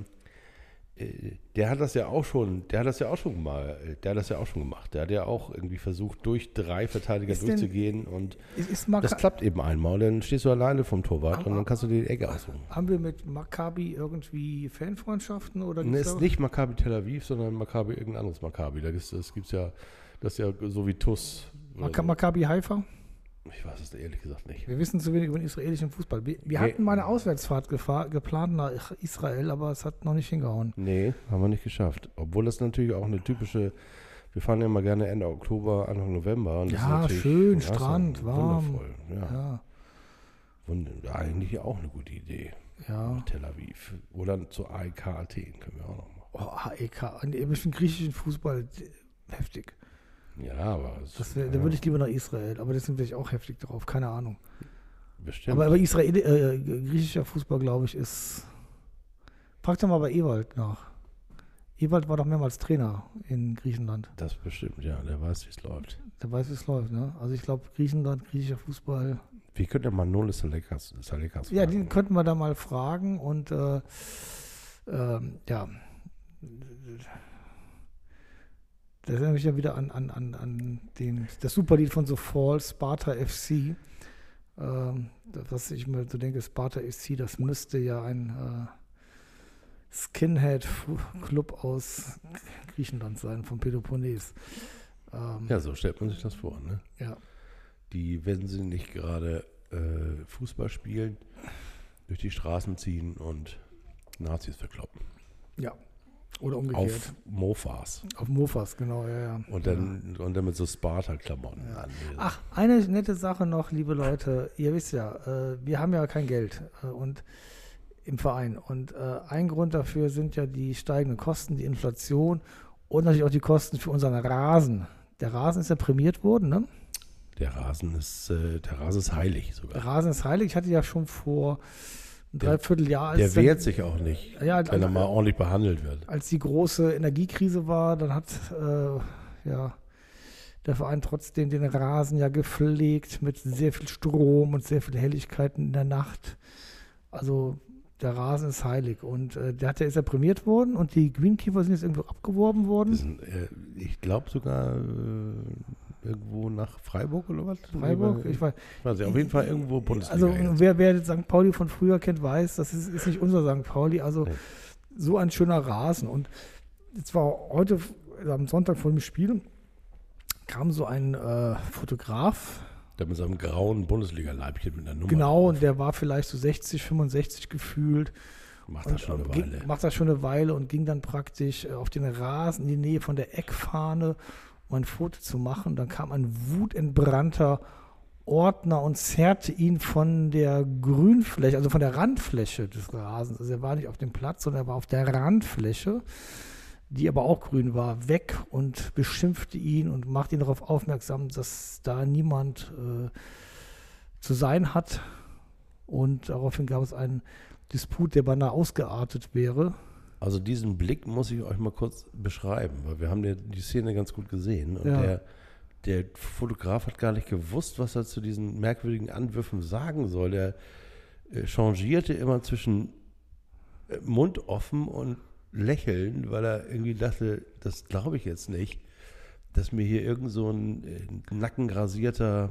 hat das ja auch schon gemacht. Der hat ja auch irgendwie versucht, durch 3 Verteidiger durchzugehen und das klappt eben einmal. Dann stehst du alleine vom Torwart und dann kannst du dir die Ecke aussuchen. Haben wir mit Maccabi irgendwie Fanfreundschaften? Oder Ne, ist nicht Maccabi Tel Aviv, sondern Maccabi, irgendein anderes Maccabi. Das ist ja so wie TuS. Maccabi Haifa? Ich weiß es ehrlich gesagt nicht. Wir wissen zu wenig über den israelischen Fußball. Wir hatten mal eine Auswärtsfahrt geplant nach Israel, aber es hat noch nicht hingehauen. Nee, haben wir nicht geschafft. Obwohl das natürlich auch eine typische, wir fahren ja immer gerne Ende Oktober, Anfang November. Und ja, das ist schön, Strand, warm. Wundervoll, ja. Eigentlich auch eine gute Idee. Ja. Tel Aviv. Oder zu AEK Athen können wir auch noch machen. Oh, AEK, ein bisschen griechischen Fußball, heftig. Ja, aber... Da würde ich lieber nach Israel, aber das sind vielleicht auch heftig drauf, keine Ahnung. Bestimmt. Aber griechischer Fußball, glaube ich, ist... Frag doch mal bei Ewald nach. Ewald war doch mehrmals Trainer in Griechenland. Das bestimmt, ja, der weiß, wie es läuft. Ne? Also ich glaube, griechischer Fußball... Wie könnte man Manolis Salekas fragen? Ja, den könnten wir da mal fragen und ja... Das erinnert mich ja wieder an das Superlied von The Fall, Sparta FC. Was ich mir so denke, Sparta FC, das müsste ja ein Skinhead-Club aus Griechenland sein, vom Peloponnes. Ja, so stellt man sich das vor, ne? Ja. Die, wenn sie nicht gerade Fußball spielen, durch die Straßen ziehen und Nazis verkloppen. Ja. Oder umgekehrt. Auf Mofas. Auf Mofas, genau, ja. Und dann mit so Sparta-Klamotten an. Ach, eine nette Sache noch, liebe Leute. Ihr wisst ja, wir haben ja kein Geld. Und im Verein. Und ein Grund dafür sind ja die steigenden Kosten, die Inflation und natürlich auch die Kosten für unseren Rasen. Der Rasen ist ja prämiert worden, ne? Der Rasen ist heilig sogar. Der Rasen ist heilig. Ich hatte ja schon vor ein Dreivierteljahr. Der wehrt sich auch nicht, ja, wenn er mal ordentlich behandelt wird. Als die große Energiekrise war, dann hat der Verein trotzdem den Rasen ja gepflegt mit sehr viel Strom und sehr viel Helligkeiten in der Nacht. Also der Rasen ist heilig und der ist ja prämiert worden und die Greenkeeper sind jetzt irgendwo abgeworben worden. Ich glaube sogar irgendwo nach Freiburg oder was? Freiburg? Ich weiß nicht, auf jeden Fall irgendwo Bundesliga. Also wer St. Pauli von früher kennt, weiß, das ist nicht unser St. Pauli. Also so ein schöner Rasen. Und jetzt war heute, am Sonntag vor dem Spiel, kam so ein Fotograf. Der mit seinem grauen Bundesliga-Leibchen mit einer Nummer. Genau, und der war vielleicht so 60, 65 gefühlt. Macht das schon eine Weile. Macht das schon eine Weile und ging dann praktisch auf den Rasen in die Nähe von der Eckfahne, um ein Foto zu machen. Dann kam ein wutentbrannter Ordner und zerrte ihn von der Grünfläche, also von der Randfläche des Rasens. Also er war nicht auf dem Platz, sondern er war auf der Randfläche, die aber auch grün war, weg und beschimpfte ihn und machte ihn darauf aufmerksam, dass da niemand zu sein hat. Und daraufhin gab es einen Disput, der beinahe ausgeartet wäre. Also diesen Blick muss ich euch mal kurz beschreiben, weil wir haben die Szene ganz gut gesehen. Und der Fotograf hat gar nicht gewusst, was er zu diesen merkwürdigen Anwürfen sagen soll. Der changierte immer zwischen Mund offen und Lächeln, weil er irgendwie dachte, das glaube ich jetzt nicht, dass mir hier irgend so ein nackenrasierter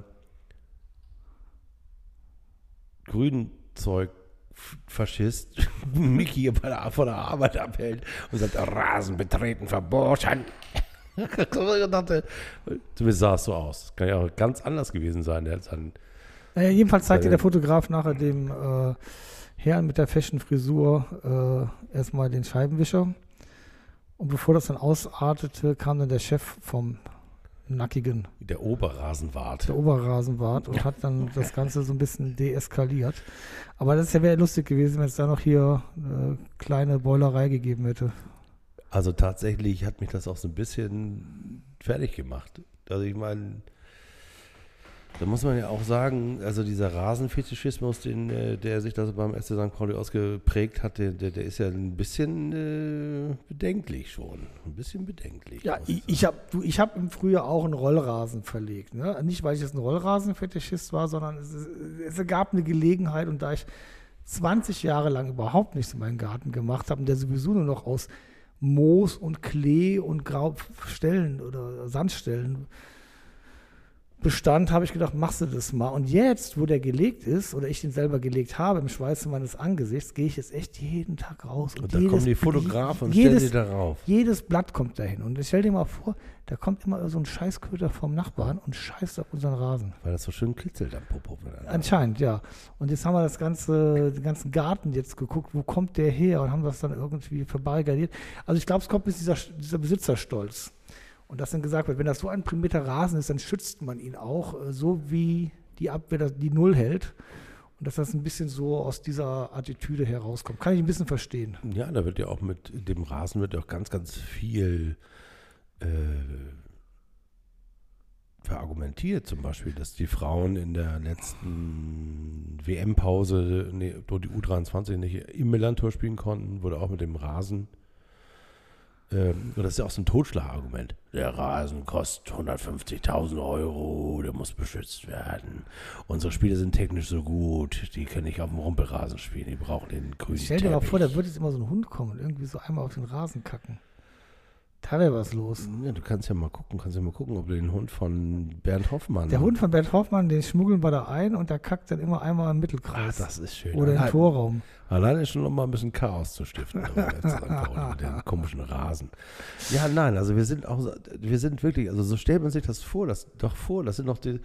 Grünzeug-Faschist Mickey von der Arbeit abhält und sagt, Rasen betreten verboten. Ich dachte, zumindest sah es so aus. Das kann ja auch ganz anders gewesen sein. Jedenfalls zeigte der Fotograf nachher dem Herrn mit der Fashion-Frisur erstmal den Scheibenwischer. Und bevor das dann ausartete, kam dann der Chef vom Nackigen. Der Oberrasenwart. Und hat dann das Ganze so ein bisschen deeskaliert. Aber das wäre lustig gewesen, wenn es da noch hier eine kleine Beulerei gegeben hätte. Also tatsächlich hat mich das auch so ein bisschen fertig gemacht. Also ich meine, da muss man ja auch sagen, also dieser Rasenfetischismus, der sich das beim SC St. Pauli ausgeprägt hat, der ist ja ein bisschen bedenklich schon. Ein bisschen bedenklich. Ja, ich hab im Frühjahr auch einen Rollrasen verlegt. Ne? Nicht, weil ich jetzt ein Rollrasenfetischist war, sondern es gab eine Gelegenheit und da ich 20 Jahre lang überhaupt nichts in meinem Garten gemacht habe und der sowieso nur noch aus Moos und Klee und Graustellen oder Sandstellen bestand, habe ich gedacht, machst du das mal. Und jetzt, wo der gelegt ist, oder ich den selber gelegt habe, im Schweiße meines Angesichts, gehe ich jetzt echt jeden Tag raus. Und da kommen die Fotografen und stellen die darauf. Jedes Blatt kommt dahin. Und ich stell dir mal vor, da kommt immer so ein Scheißköter vom Nachbarn und scheißt auf unseren Rasen. Weil das so schön kitzelt am Popo. Anscheinend, ja. Und jetzt haben wir den ganzen Garten jetzt geguckt, wo kommt der her? Und haben das dann irgendwie verbarrikadiert. Also ich glaube, es kommt bis dieser Besitzerstolz. Und dass dann gesagt wird, wenn das so ein prämierter Rasen ist, dann schützt man ihn auch, so wie die Abwehr die Null hält. Und dass das ein bisschen so aus dieser Attitüde herauskommt. Kann ich ein bisschen verstehen. Ja, da wird ja auch mit dem Rasen wird ja auch ganz, ganz viel verargumentiert. Zum Beispiel, dass die Frauen in der letzten WM-Pause, wo die U23 nicht im Millantor spielen konnten, wurde auch mit dem Rasen. Das ist ja auch so ein Totschlagargument. Der Rasen kostet 150.000 Euro, der muss beschützt werden. Unsere Spiele sind technisch so gut, die können nicht auf dem Rumpelrasen spielen, die brauchen den grünen Teppich. Stell dir mal vor, da würde jetzt immer so ein Hund kommen und irgendwie so einmal auf den Rasen kacken. Da wäre was los. Ja, du kannst ja mal gucken, ob du den Hund von Bernd Hoffmann... Der Hund von Bernd Hoffmann, den schmuggeln wir da ein und der kackt dann immer einmal im Mittelkreis. Ach, das ist schön. Oder im Torraum. Alleine schon noch mal ein bisschen Chaos zu stiften. Mit dem komischen Rasen. Ja, nein, also wir sind wirklich, also so stellt man sich das vor, das sind doch die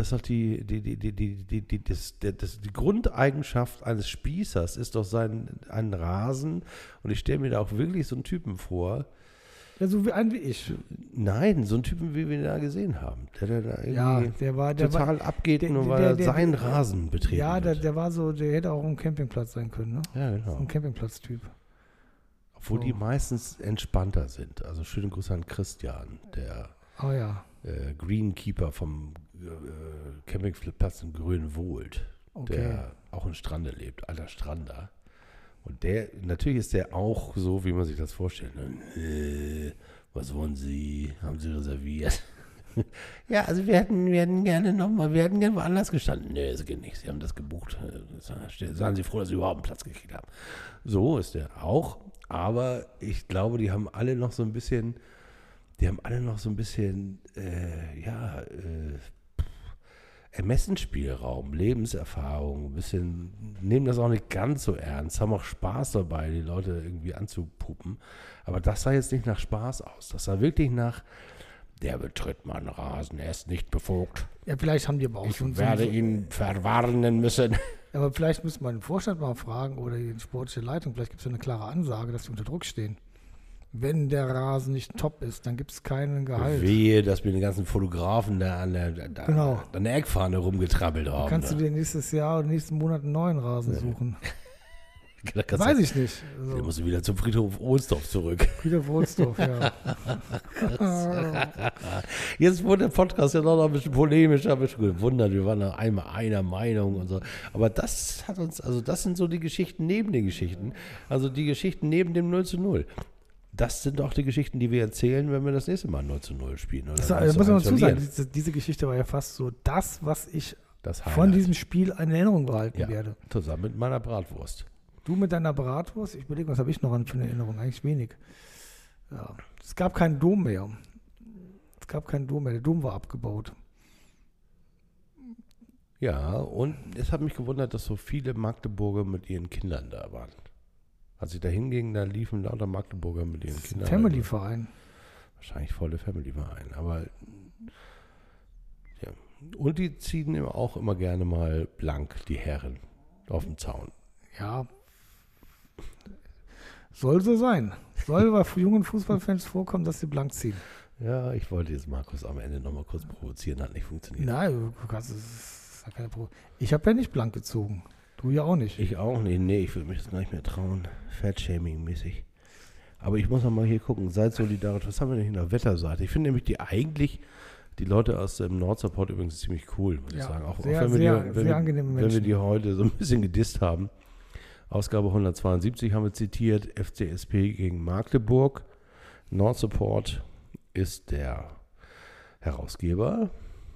Grundeigenschaft eines Spießers ist doch ein Rasen und ich stelle mir da auch wirklich so einen Typen vor, Ja, so wie einen wie ich. Nein, so ein Typen, wie wir ihn da gesehen haben. Der da Ja, irgendwie der war total abgeht, nur weil er seinen Rasen betreten Ja, wird. der war so, der hätte auch ein Campingplatz sein können, ne? Ja, So genau. ein Campingplatz-Typ. Obwohl So. die meistens entspannter sind. Also schönen Gruß an Christian, der Oh ja, Greenkeeper vom Campingplatz in Grünwohld, okay. der auch in Strande lebt, alter Strander. Und natürlich ist der auch so, wie man sich das vorstellt. Ne? Was wollen Sie? Haben Sie reserviert? Ja, also wir hätten gerne woanders gestanden. Nee, das geht nicht. Sie haben das gebucht. Seien Sie froh, dass Sie überhaupt einen Platz gekriegt haben. So ist der auch. Aber ich glaube, die haben alle noch so ein bisschen, Ermessensspielraum, Lebenserfahrung, ein bisschen, nehmen das auch nicht ganz so ernst, haben auch Spaß dabei, die Leute irgendwie anzupuppen. Aber das sah jetzt nicht nach Spaß aus. Das sah wirklich nach, der betritt meinen Rasen, er ist nicht befugt. Ja, vielleicht haben die aber auch Ich werde ihn verwarnen müssen. Aber vielleicht müsste man den Vorstand mal fragen oder die sportliche Leitung. Vielleicht gibt es ja eine klare Ansage, dass sie unter Druck stehen. Wenn der Rasen nicht top ist, dann gibt es keinen Gehalt. Wehe, dass mir die ganzen Fotografen da an der Eckfahne rumgetrabbelt haben. Kannst du dir nächstes Jahr oder nächsten Monat einen neuen Rasen suchen? Weiß Weiß ich nicht. Dann Also, musst du wieder zum Friedhof Ohlsdorf zurück. Friedhof Ohlsdorf, ja. Jetzt wurde der Podcast ja noch ein bisschen polemischer, ein bisschen gewundert. Wir waren noch einmal einer Meinung und so. Aber das hat uns, also das sind so die Geschichten neben den Geschichten. Also die Geschichten neben dem 0:0. Das sind auch die Geschichten, die wir erzählen, wenn wir das nächste Mal 0:0 spielen. Oder Da muss man dazu sagen, diese Geschichte war ja fast so das, was ich von diesem Spiel in Erinnerung behalten werde. Zusammen mit meiner Bratwurst. Du mit deiner Bratwurst, ich überlege, was habe ich noch für eine Erinnerung? Eigentlich wenig. Ja. Es gab keinen Dom mehr. Der Dom war abgebaut. Ja, und es hat mich gewundert, dass so viele Magdeburger mit ihren Kindern da waren. Als ich da hinging, da liefen lauter Magdeburger mit ihren Kindern. Family-Verein. Wahrscheinlich volle Family-Verein. Aber ja. Und die ziehen auch immer gerne mal blank, die Herren, auf dem Zaun. Ja. Soll so sein. Soll bei jungen Fußballfans vorkommen, dass sie blank ziehen. Ja, ich wollte jetzt Markus am Ende nochmal kurz provozieren, hat nicht funktioniert. Nein, das ist ja keine Ich habe ja nicht blank gezogen. Du ja auch nicht. Ich auch nicht. Nee, ich würde mich das gar nicht mehr trauen. Fat-Shaming-mäßig. Aber ich muss noch mal hier gucken. Seid solidarisch. Was haben wir denn hier in der Wetterseite? Ich finde nämlich die Leute aus dem Nordsupport übrigens ziemlich cool, muss ich sagen. Auch sehr, wenn sehr angenehme wenn wir Menschen. die heute so ein bisschen gedisst haben. Ausgabe 172 haben wir zitiert. FCSP gegen Magdeburg. Nordsupport ist der Herausgeber.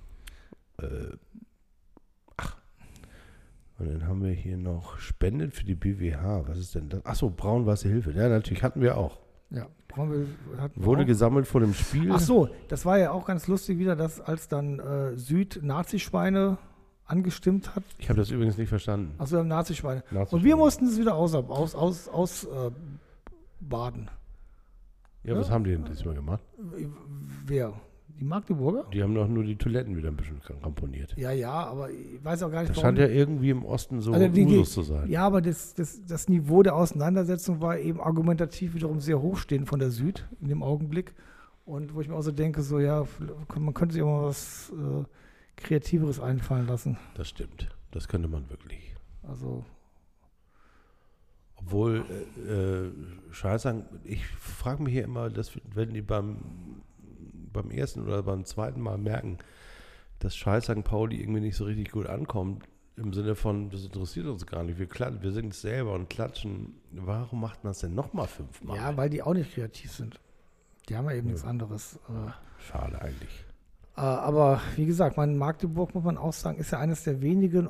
Und dann haben wir hier noch Spenden für die BWH. Was ist denn das? Achso, Braun-Weiße Hilfe. Ja, natürlich hatten wir auch. Ja, hatten wir Wurde auch. gesammelt vor dem Spiel. Ach so, das war ja auch ganz lustig wieder, dass als dann Süd-Nazi-Schweine angestimmt hat. Ich habe das übrigens nicht verstanden. Achso, wir haben Nazi-Schweine. Und wir mussten es wieder ausbaden. Ja, was haben die denn diesmal gemacht? Wer? Die Magdeburger? Die haben doch nur die Toiletten wieder ein bisschen ramponiert. Ja, aber ich weiß auch gar nicht, Das scheint ja irgendwie im Osten so Also Usus zu sein. Ja, aber das Niveau der Auseinandersetzung war eben argumentativ wiederum sehr hochstehend von der Süd in dem Augenblick. Und wo ich mir auch so denke, so ja, man könnte sich auch mal was Kreativeres einfallen lassen. Das stimmt. Das könnte man wirklich. Also. Obwohl, Scheiße, ich frage mich hier immer, dass wenn die beim ersten oder beim zweiten Mal merken, dass Scheiß St. Pauli irgendwie nicht so richtig gut ankommt, im Sinne von, das interessiert uns gar nicht, wir singen es selber und klatschen, warum macht man das denn nochmal 5-mal? Ja, weil die auch nicht kreativ sind. Die haben ja eben nichts anderes. Schade eigentlich. Aber wie gesagt, Magdeburg, muss man auch sagen, ist ja eines der wenigen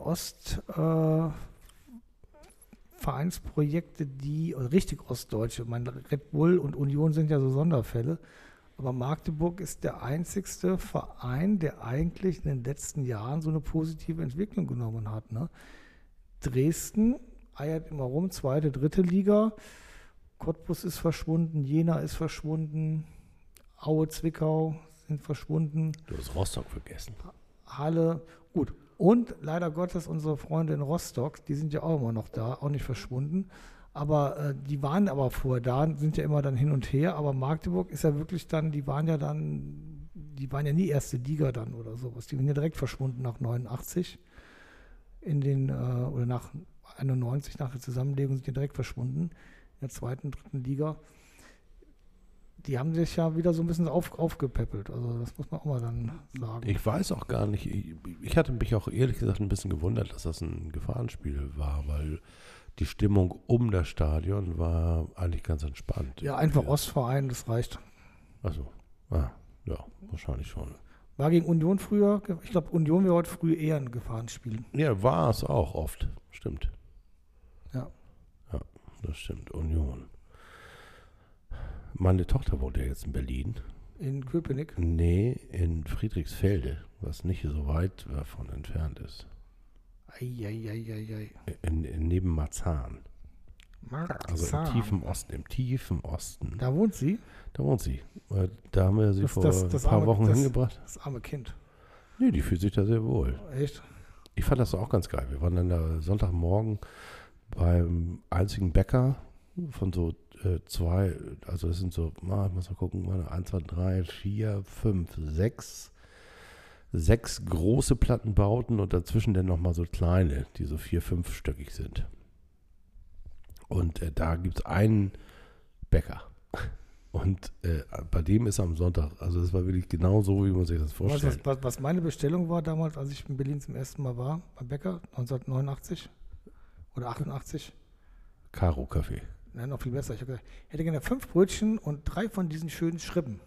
Vereinsprojekte, richtig ostdeutsche. Red Bull und Union sind ja so Sonderfälle. Aber Magdeburg ist der einzigste Verein, der eigentlich in den letzten Jahren so eine positive Entwicklung genommen hat. Ne? Dresden eiert immer rum, 2., 3. Liga. Cottbus ist verschwunden, Jena ist verschwunden, Aue, Zwickau sind verschwunden. Du hast Rostock vergessen. Halle, gut. Und leider Gottes unsere Freunde in Rostock, die sind ja auch immer noch da, auch nicht verschwunden. Aber die waren aber vorher da, sind ja immer dann hin und her. Aber Magdeburg ist ja wirklich dann, die waren ja nie erste Liga dann oder sowas. Die sind ja direkt verschwunden nach 89 oder nach 91, nach der Zusammenlegung sind die direkt verschwunden in der zweiten, dritten Liga. Die haben sich ja wieder so ein bisschen aufgepäppelt. Also das muss man auch mal dann sagen. Ich weiß auch gar nicht, ich hatte mich auch ehrlich gesagt ein bisschen gewundert, dass das ein Gefahrenspiel war, weil die Stimmung um das Stadion war eigentlich ganz entspannt. Ja, einfach Ostverein, das reicht. Also, ja, wahrscheinlich schon. War gegen Union früher, ich glaube Union wäre heute früh eher ein Gefahrenspiel. Ja, war es auch oft, stimmt. Ja. Ja, das stimmt, Union. Meine Tochter wohnt ja jetzt in Berlin. In Köpenick? Nee, in Friedrichsfelde, was nicht so weit davon entfernt ist. Eieieiei. Neben Marzahn. Also im tiefen Osten. Da wohnt sie? Da wohnt sie. Da haben wir sie vor ein paar arme, Wochen hingebracht. Das arme Kind. Nee, die fühlt sich da sehr wohl. Echt? Ich fand das auch ganz geil. Wir waren dann da Sonntagmorgen beim einzigen Bäcker von so zwei, also es sind so, ich muss mal gucken, 1, 2, 3, 4, 5, 6 große Plattenbauten und dazwischen dann nochmal so kleine, die so 4, 5-stöckig sind. Und da gibt es einen Bäcker. Und bei dem ist am Sonntag, also das war wirklich genau so, wie man sich das vorstellt. Was meine Bestellung war damals, als ich in Berlin zum ersten Mal war, beim Bäcker, 1989 oder 88. Karo-Kaffee. Nein, noch viel besser. Ich habe gesagt, ich hätte gerne 5 Brötchen und 3 von diesen schönen Schribben.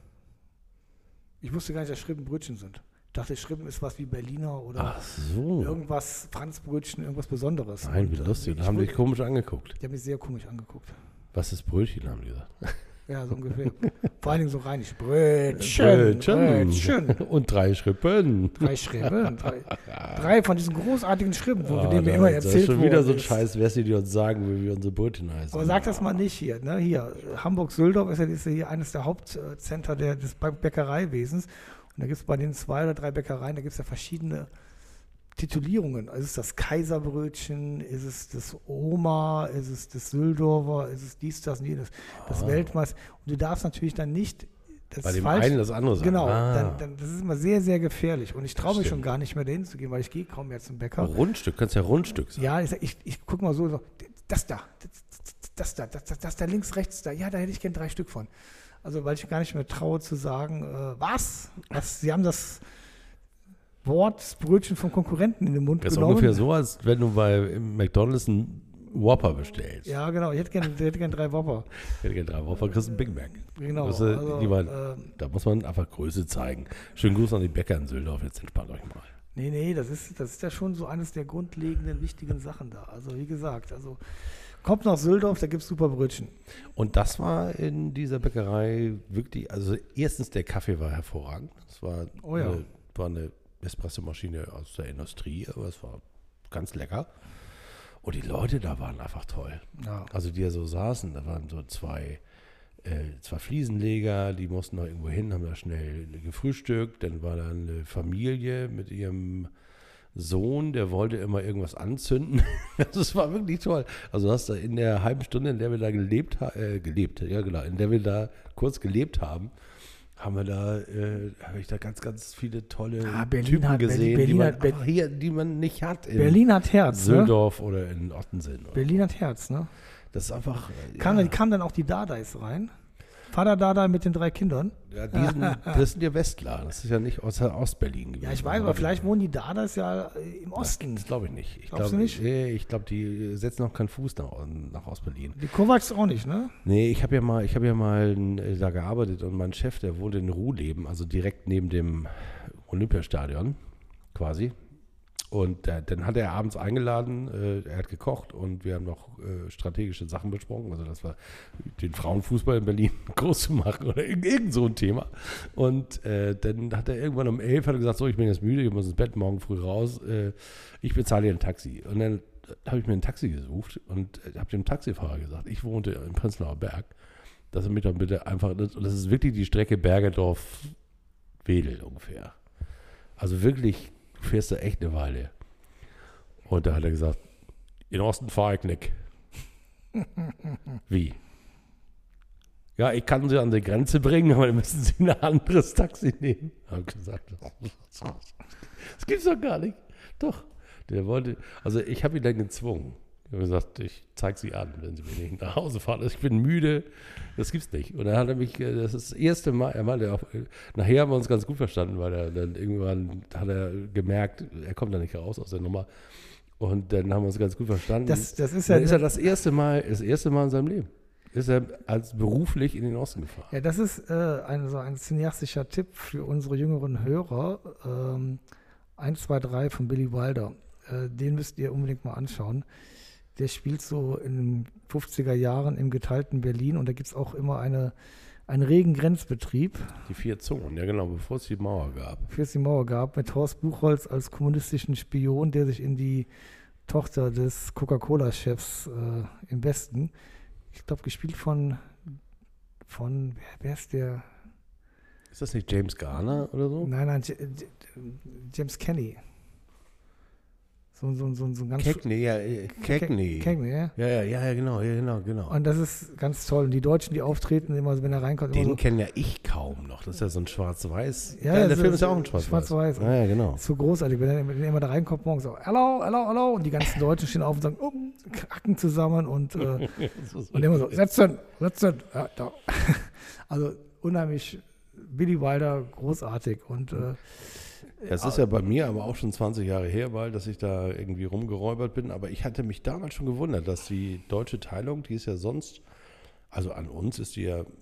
Ich wusste gar nicht, dass Schribben Brötchen sind. Ich dachte, Schribben ist was wie Berliner oder irgendwas, Franzbrötchen, irgendwas Besonderes. Nein, wie lustig. Die haben dich komisch angeguckt. Die haben mich sehr komisch angeguckt. Was ist Brötchen, haben die gesagt. Ja, so ungefähr. Vor allen Dingen so rheinisch. Brötchen. Und 3 Schrippen. 3 Schrippen. 3 von diesen großartigen Schrippen, von denen mir immer erzählt wurde. Das ist schon wieder so ein Scheiß, wer die uns sagen will, wie unsere Brötchen heißen. Aber sag das mal nicht hier. Ne? Hier, Hamburg-Söldorf ist ja hier eines der Hauptcenter des Bäckereiwesens. Und da gibt es bei den 2 oder 3 Bäckereien, da gibt es ja verschiedene Titulierungen. Also ist es das Kaiserbrötchen, ist es das Oma, ist es das Söldorfer, ist es dies, das und jenes, das Weltmeister. Und du darfst natürlich dann nicht das bei dem einen das andere sagen. Genau, dann, das ist immer sehr, sehr gefährlich. Und ich traue mich schon gar nicht mehr dahin zu gehen, weil ich gehe kaum mehr zum Bäcker. Rundstück, kannst ja Rundstück sagen. Ja, ich gucke mal so, das da links, rechts, da, ja, da hätte ich gern 3 Stück von. Also weil ich gar nicht mehr traue zu sagen, was? Sie haben das Wort Brötchen vom Konkurrenten in den Mund genommen. Das ist ungefähr so, als wenn du bei McDonald's einen Whopper bestellst. Ja, genau. Ich hätte gern 3 Whopper. Ich hätte gerne 3 Whopper, kriegst einen Big Mac. Genau. Weißt du, da muss man einfach Größe zeigen. Schönen Gruß an die Bäcker in Söldorf. Jetzt entspannt euch mal. Nee, das ist ja schon so eines der grundlegenden, wichtigen Sachen da. Also wie gesagt, kommt nach Söldorf, da gibt es super Brötchen. Und das war in dieser Bäckerei wirklich, also erstens der Kaffee war hervorragend. Es war, war eine Espressomaschine aus der Industrie, aber es war ganz lecker. Und die Leute da waren einfach toll. Ja. Also die da so saßen, da waren so zwei Fliesenleger, die mussten noch irgendwo hin, haben da schnell gefrühstückt. Dann war da eine Familie mit ihrem Sohn, der wollte immer irgendwas anzünden. Das war wirklich toll. Also du hast da in der halben Stunde, in der wir da in der wir da kurz gelebt haben, habe ich da ganz, ganz viele tolle Typen gesehen, die man nicht hat in Berlin hat Herz, Söldorf oder in Ottensen. Berlin hat Herz, ne? Das ist einfach... Kamen dann auch die Dadais rein? Vater Dada mit den 3 Kindern? Ja, das sind ja Westler, das ist ja nicht aus Ostberlin gewesen. Ja, ich weiß, aber vielleicht wohnen die Dadais ja im Osten. Das glaube ich nicht. Glaubst du nicht? Ich glaube, die setzen noch keinen Fuß nach Ostberlin. Die Kovacs auch nicht, ne? Nee, ich habe ja mal da gearbeitet und mein Chef, der wohnt in Ruhleben, also direkt neben dem Olympiastadion quasi. Und dann hat er abends eingeladen, er hat gekocht und wir haben noch strategische Sachen besprochen, also das war den Frauenfußball in Berlin groß zu machen oder irgend so ein Thema. Und dann hat er irgendwann um 11 gesagt, so, ich bin jetzt müde, ich muss ins Bett, morgen früh raus, ich bezahle dir ein Taxi. Und dann habe ich mir ein Taxi gesucht und habe dem Taxifahrer gesagt, ich wohnte im Prenzlauer Berg, dass er mich dann bitte einfach, und das ist wirklich die Strecke Bergedorf-Wedel ungefähr. Also wirklich, du fährst da echt eine Weile. Und da hat er gesagt, in Osten fahre ich nicht. Wie? Ja, ich kann sie an die Grenze bringen, aber dann müssen sie ein anderes Taxi nehmen. Habe ich gesagt, das gibt's doch gar nicht. Doch, der wollte, also ich habe ihn dann gezwungen. Ich habe gesagt, ich zeige sie an, wenn sie mir nicht nach Hause fahren. Also ich bin müde, das gibt's nicht. Und dann hat er mich, das ist das erste Mal, er meinte auch, nachher haben wir uns ganz gut verstanden, weil er dann irgendwann hat er gemerkt, er kommt da nicht raus aus der Nummer. Und dann haben wir uns ganz gut verstanden. Das ist ja dann ist er das erste Mal in seinem Leben. Ist er als beruflich in den Osten gefahren. Ja, das ist ein cineastischer Tipp für unsere jüngeren Hörer. 1, 2, 3 von Billy Wilder. Den müsst ihr unbedingt mal anschauen. Der spielt so in den 50er Jahren im geteilten Berlin und da gibt es auch immer einen regen Grenzbetrieb. Die 4 Zonen, ja genau, bevor es die Mauer gab. Bevor es die Mauer gab, mit Horst Buchholz als kommunistischen Spion, der sich in die Tochter des Coca-Cola-Chefs im Westen, ich glaube, gespielt von wer ist der? Ist das nicht James Garner oder so? Nein, James Kenny. So ein ganz... Cagney, ja. Cagney, ja. Ja, genau. Und das ist ganz toll. Und die Deutschen, die auftreten, immer, wenn er reinkommt... Den immer so, kenne ja ich kaum noch. Das ist ja so ein Schwarz-Weiß. Ja, der Film ist ja auch ein Schwarz-Weiß. Schwarz-Weiß. Ja, genau. So großartig. Wenn er immer da reinkommt, morgens so, hello. Und die ganzen Deutschen stehen auf und sagen, kacken zusammen und immer so, setzen. Ja, da. Also unheimlich Billy Wilder, großartig. Und Das ist ja bei mir aber auch schon 20 Jahre her, bald, dass ich da irgendwie rumgeräubert bin. Aber ich hatte mich damals schon gewundert, dass die deutsche Teilung, die ist ja sonst, also an uns ist die ja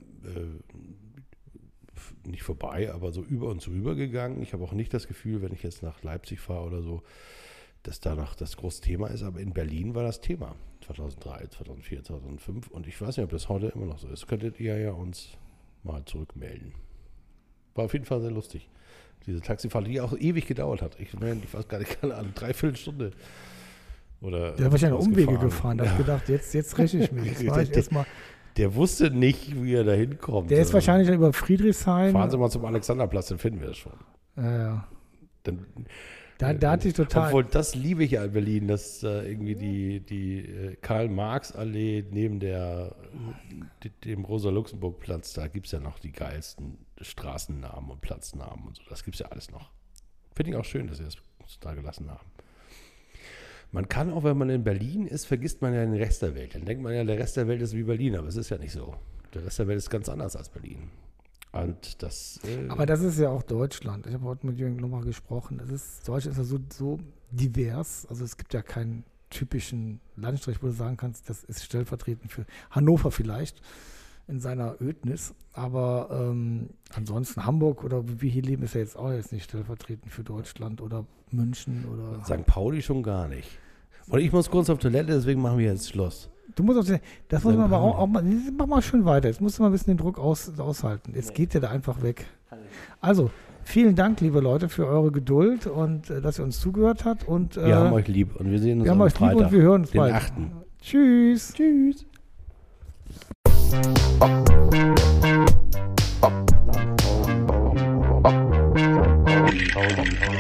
nicht vorbei, aber so über uns rüber gegangen. Ich habe auch nicht das Gefühl, wenn ich jetzt nach Leipzig fahre oder so, dass da noch das große Thema ist. Aber in Berlin war das Thema. 2003, 2004, 2005. Und ich weiß nicht, ob das heute immer noch so ist. Könntet ihr ja uns mal zurückmelden. War auf jeden Fall sehr lustig. Diese Taxifahrt, die auch ewig gedauert hat. Ich weiß gar nicht, keine Ahnung, 3/4 Stunde. Oder der hat wahrscheinlich Umwege gefahren. Da habe ich gedacht, jetzt räche ich mich. Der wusste nicht, wie er da hinkommt. Der ist wahrscheinlich dann über Friedrichshain. Fahren Sie mal zum Alexanderplatz, dann finden wir das schon. Ja. Dann, da hatte ich total... Obwohl, das liebe ich ja in Berlin, dass irgendwie die Karl-Marx-Allee neben dem Rosa-Luxemburg-Platz, da gibt es ja noch die geilsten Straßennamen und Platznamen und so. Das gibt es ja alles noch. Finde ich auch schön, dass sie das da gelassen haben. Man kann auch, wenn man in Berlin ist, vergisst man ja den Rest der Welt. Dann denkt man ja, der Rest der Welt ist wie Berlin, aber es ist ja nicht so. Der Rest der Welt ist ganz anders als Berlin. Und das, aber das ist ja auch Deutschland. Ich habe heute mit Jürgen nochmal gesprochen. Deutschland ist ja so divers. Also es gibt ja keinen typischen Landstrich, wo du sagen kannst, das ist stellvertretend für Hannover vielleicht in seiner Ödnis. Aber ansonsten Hamburg oder wie wir hier leben, ist ja jetzt auch jetzt nicht stellvertretend für Deutschland oder München oder... St. Pauli schon gar nicht. Und ich muss kurz auf Toilette, deswegen machen wir jetzt Schluss. Du musst auf Toilette. Das muss man aber auch mal... Mach mal schön weiter. Jetzt musst du mal ein bisschen den Druck aushalten. Jetzt geht der da einfach weg. Also, vielen Dank, liebe Leute, für eure Geduld und dass ihr uns zugehört habt. Und, wir haben euch lieb und wir sehen uns am Freitag. Und wir hören uns den bald. 8. Tschüss. Tschüss. Pauli.